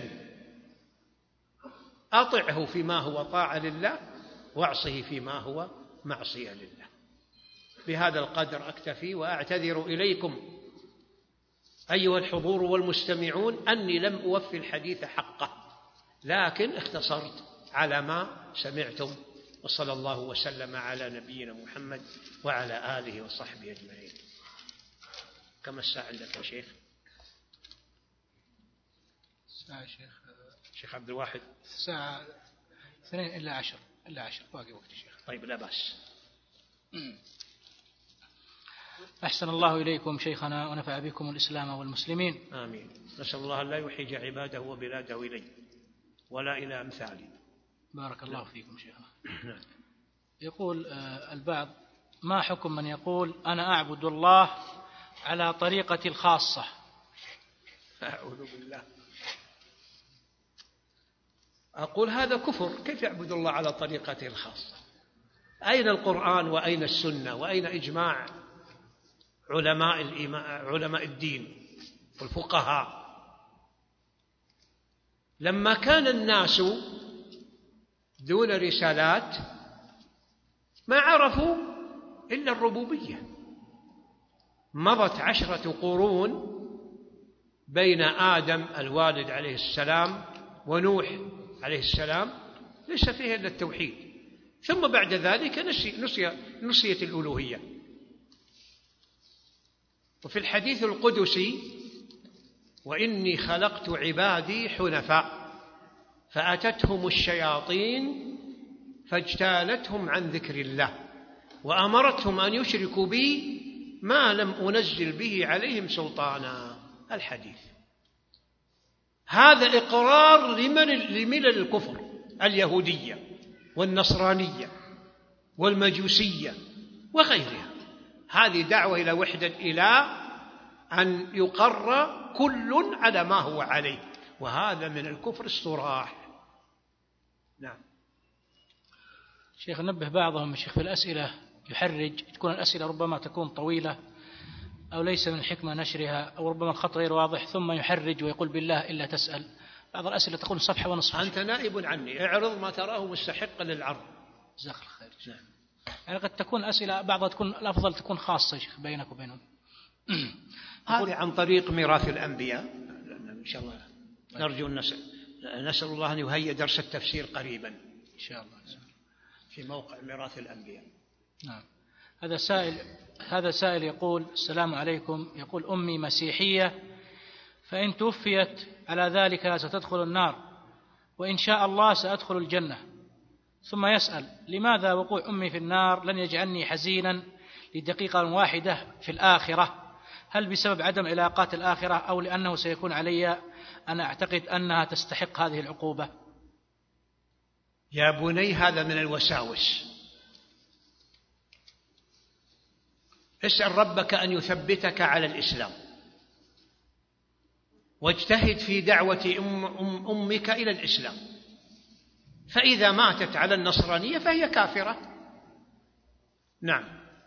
أطعه فيما هو طاعة لله واعصه فيما هو معصية لله. بهذا القدر أكتفي، وأعتذر إليكم أيها الحضور والمستمعون أني لم أوفي الحديث حقه، لكن اختصرت على ما سمعتم، وصلى الله وسلم على نبينا محمد وعلى آله وصحبه أجمعين. كم الساعة عندك يا شيخ؟ الساعة شيخ شيخ عبد الواحد الساعة اثنين إلا عشر إلا عشر باقي وقت شيخ. طيب لا بأس. أحسن الله إليكم شيخنا ونفع بكم الإسلام والمسلمين. آمين. نسأل الله لا يحيج عباده وبلاده إليه ولا إلى أمثاله. بارك الله فيكم شيخنا. يقول البعض: ما حكم من يقول أنا أعبد الله على طريقتي الخاصة؟ أعوذ بالله. أقول هذا كفر، كيف يعبد الله على طريقته الخاصة؟ أين القرآن وأين السنة وأين إجماع علماء علماء الدين والفقهاء؟ لما كان الناس دون رسالات ما عرفوا إلا الربوبية، مضت عشرة قرون بين آدم الوالد عليه السلام ونوح عليه السلام، ليس فيه إلا التوحيد، ثم بعد ذلك نسي نسي نسيت الألوهية. وفي الحديث القدسي: وإني خلقت عبادي حنفاء فأتتهم الشياطين فاجتالتهم عن ذكر الله وأمرتهم أن يشركوا بي ما لم أنزل به عليهم سلطانا. الحديث هذا إقرار لمن لملل الكفر، اليهودية والنصرانية والمجوسية وغيرها. هذه دعوة إلى وحدة، إلى أن يقر كل على ما هو عليه، وهذا من الكفر الصراح. نعم شيخ، نبه بعضهم الشيخ في الأسئلة يحرج، تكون الأسئلة ربما تكون طويلة أو ليس من الحكمة نشرها، أو ربما الخط غير واضح، ثم يحرج ويقول بالله إلا تسأل. بعض الأسئلة تكون صفحة ونصف. أنت نائب عني، اعرض ما تراه مستحقا للعرض. جزاك الله خير. نعم. يعني قد تكون أسئلة بعضها تكون الأفضل تكون خاصة شيخ بينك وبينهم. هذه عن طريق ميراث الأنبياء إن شاء الله. نرجو النسأل نسأل الله أن يهيئ درس التفسير قريبا إن شاء الله في موقع ميراث الأنبياء. نعم. هذا سائل هذا سائل يقول: السلام عليكم، يقول أمي مسيحية، فإن توفيت على ذلك ستدخل النار، وإن شاء الله سأدخل الجنة. ثم يسأل: لماذا وقوع أمي في النار لن يجعلني حزينا لدقيقة واحدة في الآخرة؟ هل بسبب عدم علاقات الآخرة، أو لأنه سيكون علي أن أعتقد أنها تستحق هذه العقوبة؟ يا بني، هذا من الوساوس. اسأل ربك أن يثبتك على الإسلام، واجتهد في دعوة أم أم أمك إلى الإسلام، فإذا ماتت على النصرانية فهي كافرة. نعم،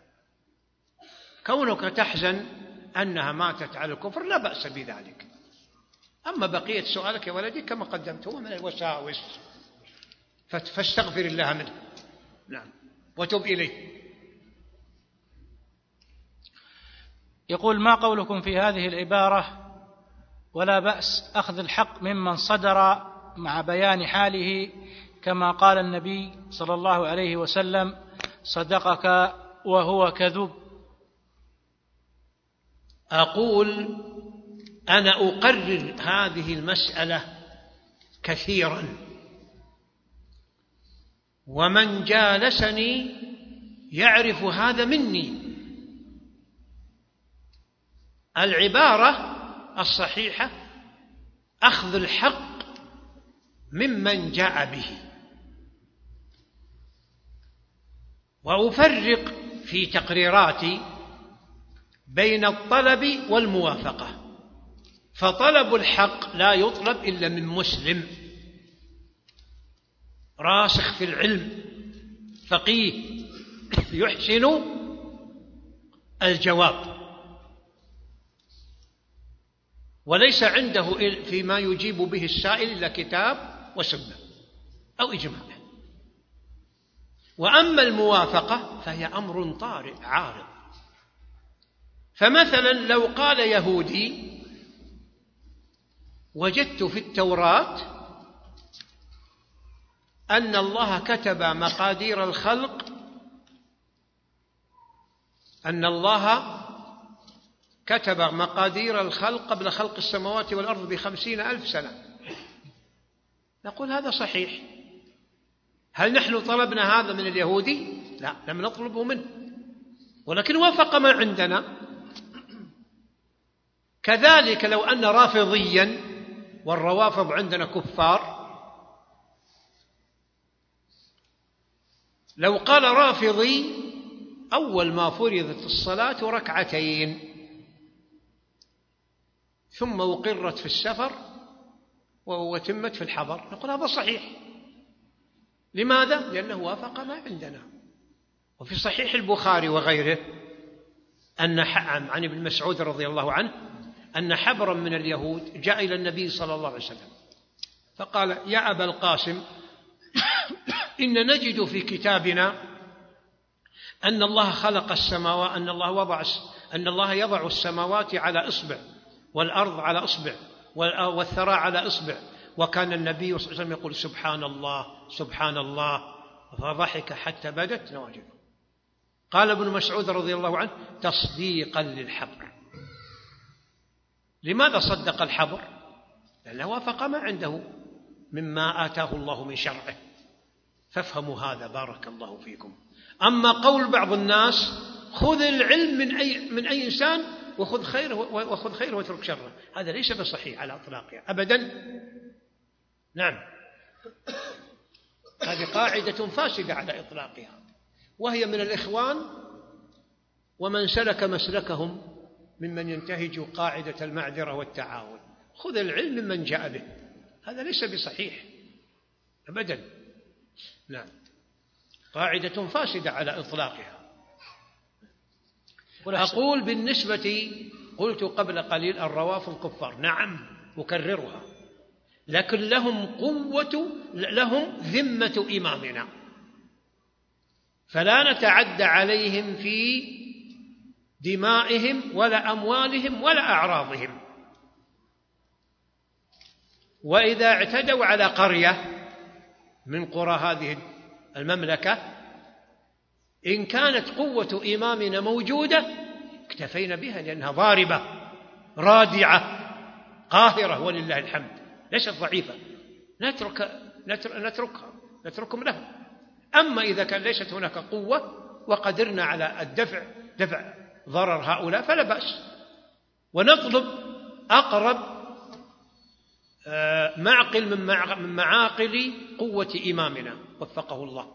كونك تحزن أنها ماتت على الكفر لا بأس بذلك. أما بقية سؤالك يا ولدي كما قدمت هو من الوساوس، فاستغفر الله منه. نعم، وتب إليه. يقول: ما قولكم في هذه العبارة: ولا بأس أخذ الحق ممن صدر مع بيان حاله، كما قال النبي صلى الله عليه وسلم: صدقك وهو كذوب؟ أقول أنا أقرر هذه المسألة كثيرا، ومن جالسني يعرف هذا مني. العبارة الصحيحة أخذ الحق ممن جاء به، وأفرق في تقريراتي بين الطلب والموافقة. فطلب الحق لا يطلب إلا من مسلم راسخ في العلم، فقيه يحسن الجواب، وليس عنده فيما يجيب به السائل إلا كتاب وسنة أو إجماع. وأما الموافقة فهي أمر طارئ عارض. فمثلا لو قال يهودي: وجدت في التوراة أن الله كتب مقادير الخلق، أن الله كتب مقادير الخلق قبل خلق السماوات والأرض بخمسين ألف سنة، نقول هذا صحيح. هل نحن طلبنا هذا من اليهودي؟ لا، لم نطلبه منه، ولكن وافق ما عندنا. كذلك لو أن رافضيا، والروافض عندنا كفار، لو قال رافضي: أول ما فرضت الصلاة ركعتين ثم أقرت في السفر وتمت في الحضر، نقول هذا صحيح. لماذا؟ لأنه وافق ما عندنا. وفي صحيح البخاري وغيره أن عن ابن مسعود رضي الله عنه أن حبرا من اليهود جاء إلى النبي صلى الله عليه وسلم فقال: يا أبا القاسم، إن نجد في كتابنا أن الله خلق السماوات، أن الله وضع أن الله يضع السماوات على إصبع والأرض على إصبع والثرى على إصبع، وكان النبي صلى الله عليه وسلم يقول: سبحان الله سبحان الله، فضحك حتى بدت نواجذه. قال ابن مسعود رضي الله عنه: تصديقا للحبر. لماذا صدق الحبر؟ لأنه وافق ما عنده مما آتاه الله من شرعه. فافهموا هذا بارك الله فيكم. أما قول بعض الناس: خذ العلم من أي, من أي إنسان وخذ خيره وخذ خيره واترك شره، هذا ليس بصحيح على إطلاقه أبدا. نعم، هذه قاعدة فاسدة على إطلاقها، وهي من الإخوان ومن سلك مسلكهم ممن ينتهج قاعدة المعذرة والتعاون. خذ العلم ممن جاء به، هذا ليس بصحيح أبدا. نعم، قاعدة فاسدة على إطلاقها. أقول بالنسبة، قلت قبل قليل الروافض كفار، نعم أكررها، لكن لهم قوة، لهم ذمة إمامنا، فلا نتعدى عليهم في دمائهم ولا أموالهم ولا أعراضهم. وإذا اعتدوا على قرية من قرى هذه المملكة، إن كانت قوة إمامنا موجودة اكتفينا بها، لأنها ضاربة رادعة قاهرة ولله الحمد، ليست ضعيفة، نترك نتركها نتركهم لهم. أما إذا كان ليست هناك قوة وقدرنا على الدفع دفع ضرر هؤلاء فلا بأس، ونطلب أقرب معقل من معاقل قوة إمامنا وفقه الله،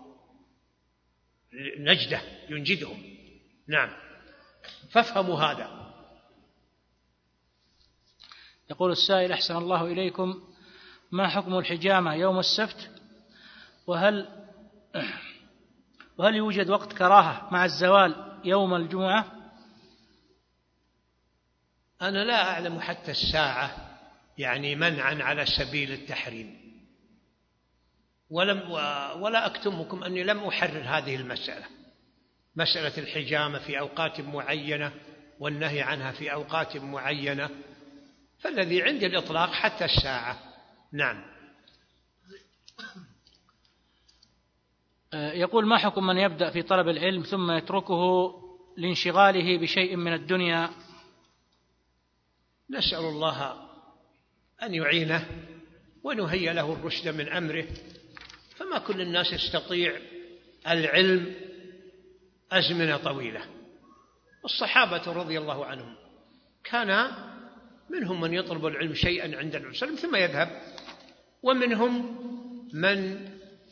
نجده ينجدهم. نعم، فافهموا هذا. يقول السائل: أحسن الله إليكم، ما حكم الحجامة يوم السبت؟ وهل وهل يوجد وقت كراهة مع الزوال يوم الجمعة؟ أنا لا أعلم حتى الساعة يعني منعا على سبيل التحريم، ولم ولا أكتمكم أني لم أحرر هذه المسألة، مسألة الحجامة في أوقات معينة والنهي عنها في أوقات معينة، فالذي عندي الإطلاق حتى الساعة. نعم. يقول: ما حكم من يبدأ في طلب العلم ثم يتركه لانشغاله بشيء من الدنيا؟ نسأل الله أن يعينه ونهيئ له الرشد من أمره، فما كل الناس يستطيع العلم أزمنة طويلة. الصحابة رضي الله عنهم كان منهم من يطلب العلم شيئا عند النبي صلى الله عليه وسلم ثم يذهب، ومنهم من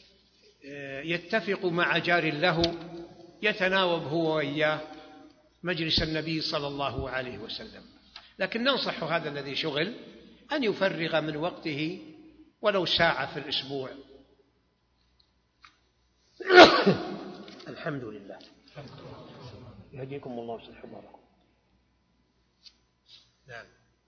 يتفق مع جار له يتناوب هو وإياه مجلس النبي صلى الله عليه وسلم. لكن ننصح هذا الذي شغل أن يفرغ من وقته ولو ساعة في الأسبوع. الحمد لله. يهديكم الله ويصلح بالكم. نعم.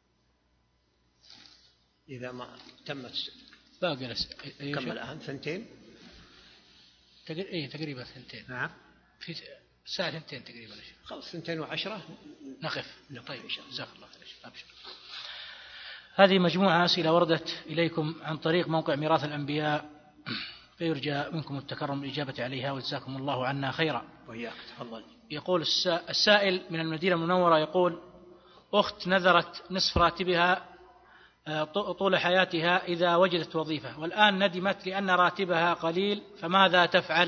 إذا ما تمت باقي كم الآن؟ ثنتين؟ إيه تقريبا ثنتين. نعم. في ساعة ثنتين تقريبا. خلاص ثنتين وعشرة نقف. طيب جزاك الله خير. أبشر. هذه مجموعة أسئلة وردت إليكم عن طريق موقع ميراث الأنبياء، فيرجى منكم التكرم بالإجابة عليها، وجزاكم الله عنا خيرا. وإياك. تفضل. يقول السائل من المدينة المنورة، يقول: أخت نذرت نصف راتبها طول حياتها إذا وجدت وظيفة، والآن ندمت لأن راتبها قليل، فماذا تفعل؟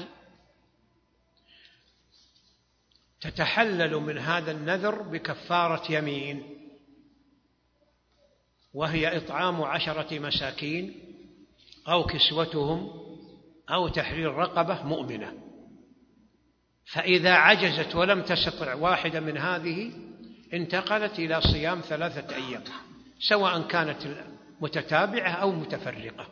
تتحلل من هذا النذر بكفارة يمين، وهي إطعام عشرة مساكين أو كسوتهم أو تحرير رقبة مؤمنة. فإذا عجزت ولم تستطع واحدة من هذه انتقلت إلى صيام ثلاثة أيام، سواء كانت متتابعة أو متفرقة.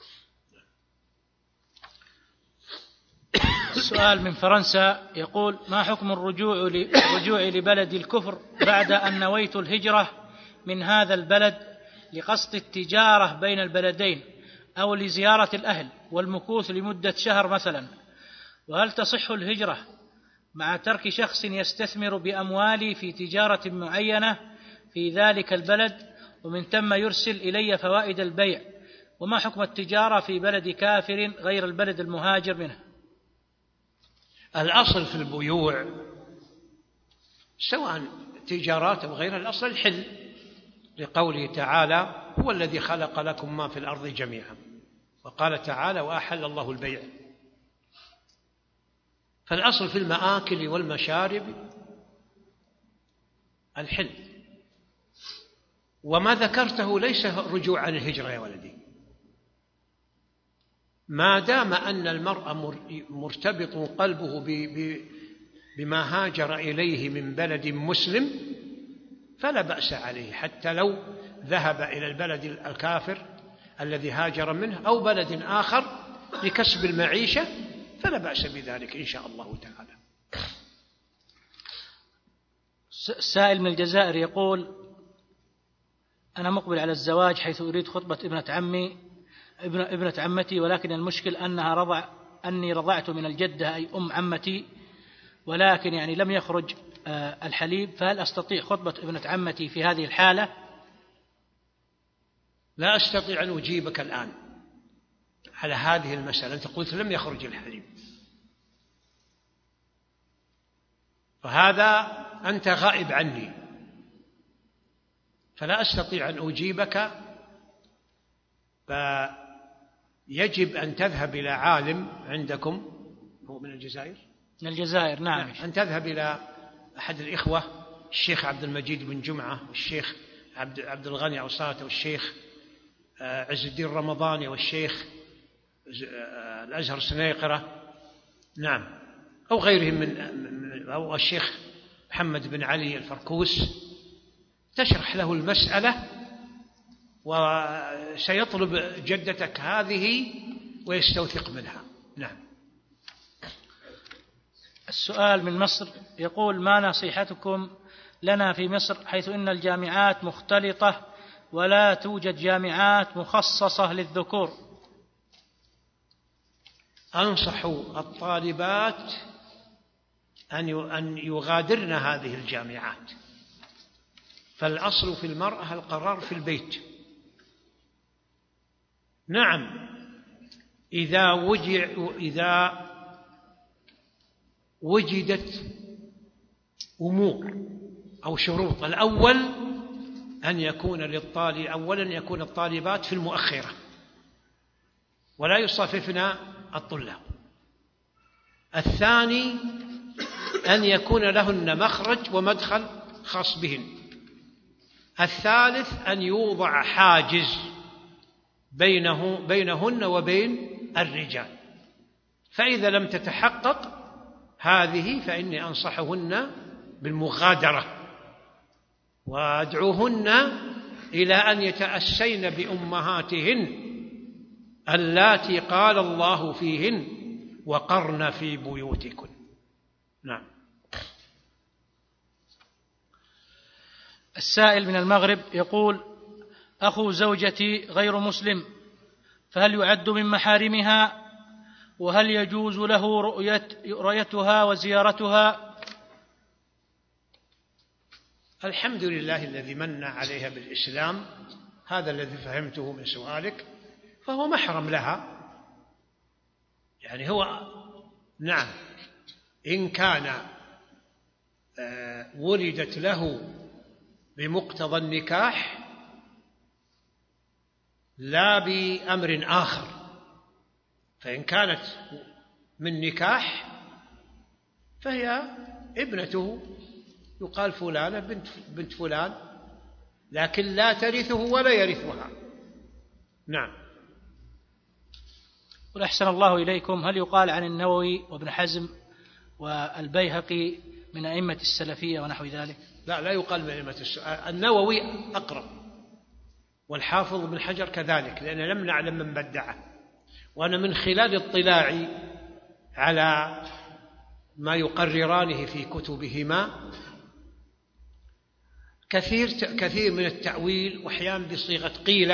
سؤال من فرنسا، يقول: ما حكم الرجوع الرجوع لبلد الكفر بعد أن نويت الهجرة من هذا البلد لقصد التجارة بين البلدين أو لزيارة الأهل والمكوث لمدة شهر مثلا، وهل تصح الهجرة مع ترك شخص يستثمر بأموالي في تجارة معينة في ذلك البلد ومن ثم يرسل إلي فوائد البيع؟ وما حكم التجارة في بلد كافر غير البلد المهاجر منه؟ الأصل في البيوع سواء تجارات أو غيرها الأصل الحل، لقوله تعالى: هو الذي خلق لكم ما في الأرض جميعا، وقال تعالى: وأحل الله البيع. فالأصل في المآكل والمشارب الحل، وما ذكرته ليس رجوع عن الهجرة يا ولدي، ما دام أن المرء مرتبط قلبه بما هاجر إليه من بلد مسلم فلا بأس عليه، حتى لو ذهب إلى البلد الكافر الذي هاجر منه أو بلد آخر لكسب المعيشة فلا بأس بذلك إن شاء الله تعالى. سائل من الجزائر يقول: أنا مقبل على الزواج حيث أريد خطبة ابنة عمي ابن ابنة عمتي، ولكن المشكل أنها رضع أني رضعت من الجدة أي أم عمتي، ولكن يعني لم يخرج الحليب، فهل أستطيع خطبة ابنة عمتي في هذه الحالة؟ لا أستطيع أن أجيبك الآن على هذه المسألة. أنت قلت لم يخرج الحليب، فهذا أنت غائب عني، فلا أستطيع أن أجيبك. فيجب أن تذهب إلى عالم عندكم، هو من الجزائر؟ من الجزائر نعم. نعم. أن تذهب إلى أحد الإخوة، الشيخ عبد المجيد بن جمعة والشيخ عبد, عبد الغني عصاة والشيخ عز الدين رمضاني والشيخ الأزهر سنيقرة، نعم، أو غيرهم من أو الشيخ محمد بن علي الفركوس، تشرح له المسألة وسيطلب جدتك هذه ويستوثق منها. نعم. السؤال من مصر يقول: ما نصيحتكم لنا في مصر حيث إن الجامعات مختلطة ولا توجد جامعات مخصصة للذكور؟ أنصح الطالبات أن يغادرن هذه الجامعات، فالأصل في المرأة القرار في البيت. نعم، إذا وجع إذا وجدت أمور أو شروط. الأول أن يكون للطالب أولا يكون الطالبات في المؤخرة ولا يصاففن الطلاب. الثاني أن يكون لهن مخرج ومدخل خاص بهن. الثالث أن يوضع حاجز بينه بينهن وبين الرجال. فإذا لم تتحقق هذه فإني أنصحهن بالمغادرة، وأدعوهن إلى أن يتأسين بأمهاتهن اللاتي قال الله فيهن: وقرن في بيوتكن. نعم. السائل من المغرب يقول: أخو زوجتي غير مسلم، فهل يعد من محارمها؟ وهل يجوز له رؤية رؤيتها وزيارتها؟ الحمد لله الذي من عليها بالإسلام، هذا الذي فهمته من سؤالك، فهو محرم لها. يعني هو نعم، إن كان ولدت له بمقتضى النكاح لا بأمر آخر، فإن كانت من نكاح فهي ابنته، يقال فلانة بنت, بنت فلان، لكن لا ترثه ولا يرثها. نعم. والأحسن الله إليكم، هل يقال عن النووي وابن حزم والبيهقي من أئمة السلفية ونحو ذلك؟ لا، لا يقال من أئمة السلفية. النووي أقرب، والحافظ بن حجر كذلك، لأن لم نعلم من بدعه. وأنا من خلال اطلاعي على ما يقررانه في كتبهما كثير كثير من التأويل، وأحيانا بصيغة قيل،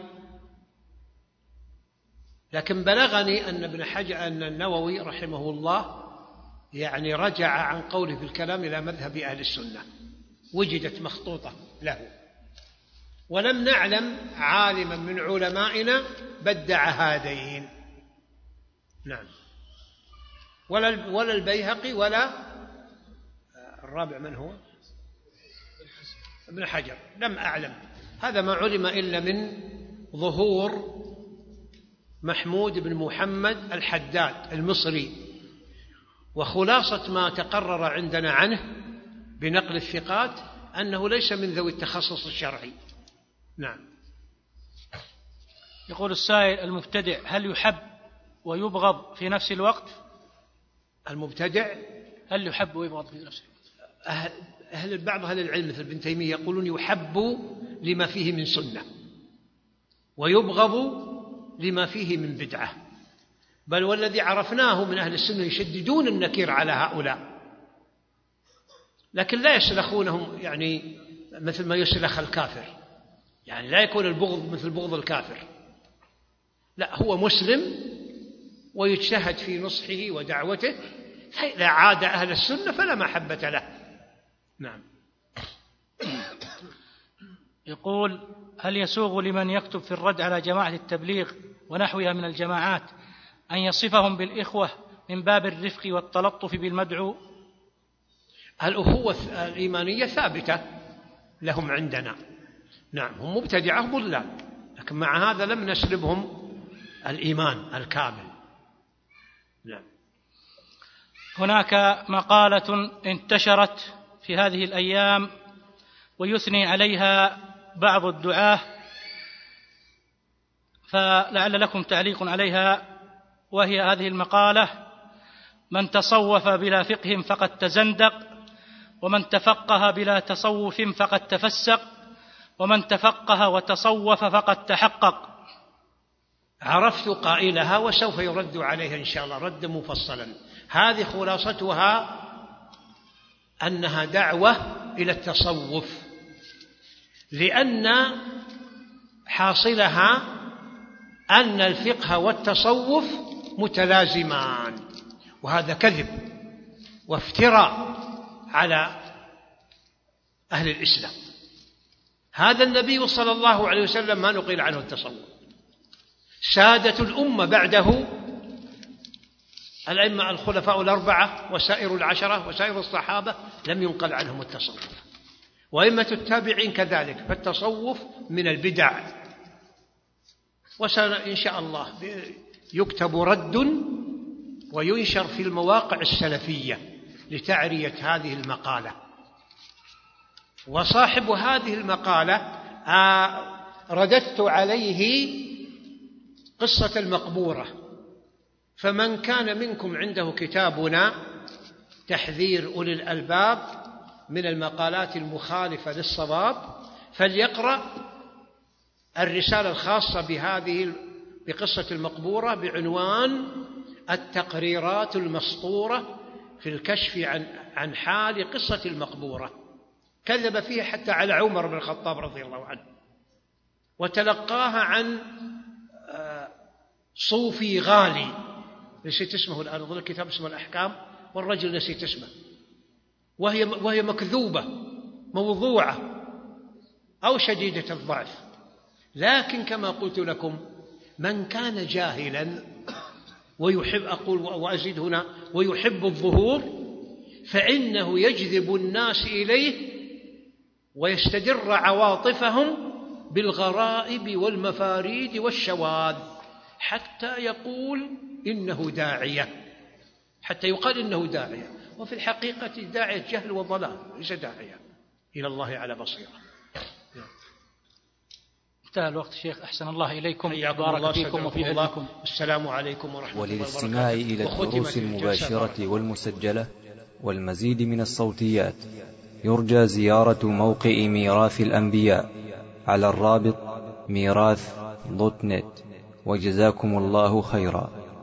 لكن بلغني أن ابن حجر أن النووي رحمه الله يعني رجع عن قوله في الكلام إلى مذهب أهل السنة، وجدت مخطوطة له، ولم نعلم عالما من علمائنا بدع هذين. نعم. ولا ولا البيهقي ولا الرابع من هو؟ ابن حجر، لم أعلم. هذا ما علم إلا من ظهور محمود بن محمد الحداد المصري، وخلاصة ما تقرر عندنا عنه بنقل الثقات أنه ليس من ذوي التخصص الشرعي. نعم. يقول السائل: المبتدع هل يحب ويبغض في نفس الوقت؟ المبتدع هل يحب ويبغض في نفس الوقت؟ أهل, أهل بعض أهل العلم مثل ابن تيمية يقولون يحب لما فيه من سنة، ويبغض لما فيه من بدعة، بل والذي عرفناه من أهل السنة يشددون النكير على هؤلاء، لكن لا يسلخونهم يعني مثل ما يسلخ الكافر، يعني لا يكون البغض مثل بغض الكافر، لا، هو مسلم ويجتهد في نصحه ودعوته، فإذا عاد أهل السنة فلا محبة له. نعم. يقول: هل يسوغ لمن يكتب في الرد على جماعة التبليغ ونحوها من الجماعات أن يصفهم بالإخوة من باب الرفق والتلطف بالمدعو؟ الأخوة الإيمانية ثابتة لهم عندنا. نعم، هم مبتدعة ضلال، لكن مع هذا لم نسلبهم الإيمان الكامل. نعم. هناك مقالة انتشرت في هذه الأيام ويثني عليها بعض الدعاة، فلعل لكم تعليق عليها، وهي هذه المقالة: من تصوف بلا فقه فقد تزندق، ومن تفقه بلا تصوف فقد تفسق، ومن تفقه وتصوف فقد تحقق. عرفت قائلها وسوف يرد عليها إن شاء الله رد مفصلا. هذه خلاصتها أنها دعوة إلى التصوف، لأن حاصلها أن الفقه والتصوف متلازمان، وهذا كذب وافتراء على أهل الإسلام. هذا النبي صلى الله عليه وسلم ما نقل عنه التصوف، سادة الأمة بعده الأئمة الخلفاء الأربعة وسائر العشرة وسائر الصحابة لم ينقل عنهم التصوف، وأئمة التابعين كذلك، فالتصوف من البدع. وإن شاء الله يكتب رد وينشر في المواقع السلفية لتعرية هذه المقالة. وصاحب هذه المقالة رددت عليه قصة المقبورة، فمن كان منكم عنده كتابنا تحذير أولي الألباب من المقالات المخالفة للصواب فليقرأ الرسالة الخاصة بهذه بقصة المقبورة بعنوان التقريرات المسطورة في الكشف عن عن حال قصة المقبورة. كذب فيها حتى على عمر بن الخطاب رضي الله عنه، وتلقاها عن صوفي غالي نسيت اسمه الآن، أظن الكتاب اسمه الأحكام والرجل نسيت اسمه، وهي وهي مكذوبة موضوعة أو شديدة الضعف. لكن كما قلت لكم من كان جاهلا ويحب، أقول وأزيد هنا، ويحب الظهور، فإنه يجذب الناس إليه ويستدر عواطفهم بالغرائب والمفاريد والشواذ حتى يقول إنه داعية، حتى يقال إنه داعية، وفي الحقيقة داعية جهل وضلال، ليس داعية إلى الله على بصيرة. انتهى الوقت شيخ، أحسن الله إليكم، بارك فيكم وفي علمكم. السلام عليكم ورحمة الله وبركاته. وللاستماع إلى الدروس المباشرة والمسجلة والمزيد من الصوتيات يرجى زيارة موقع ميراث الأنبياء على الرابط ميراث دوت نت. وجزاكم الله خيرا.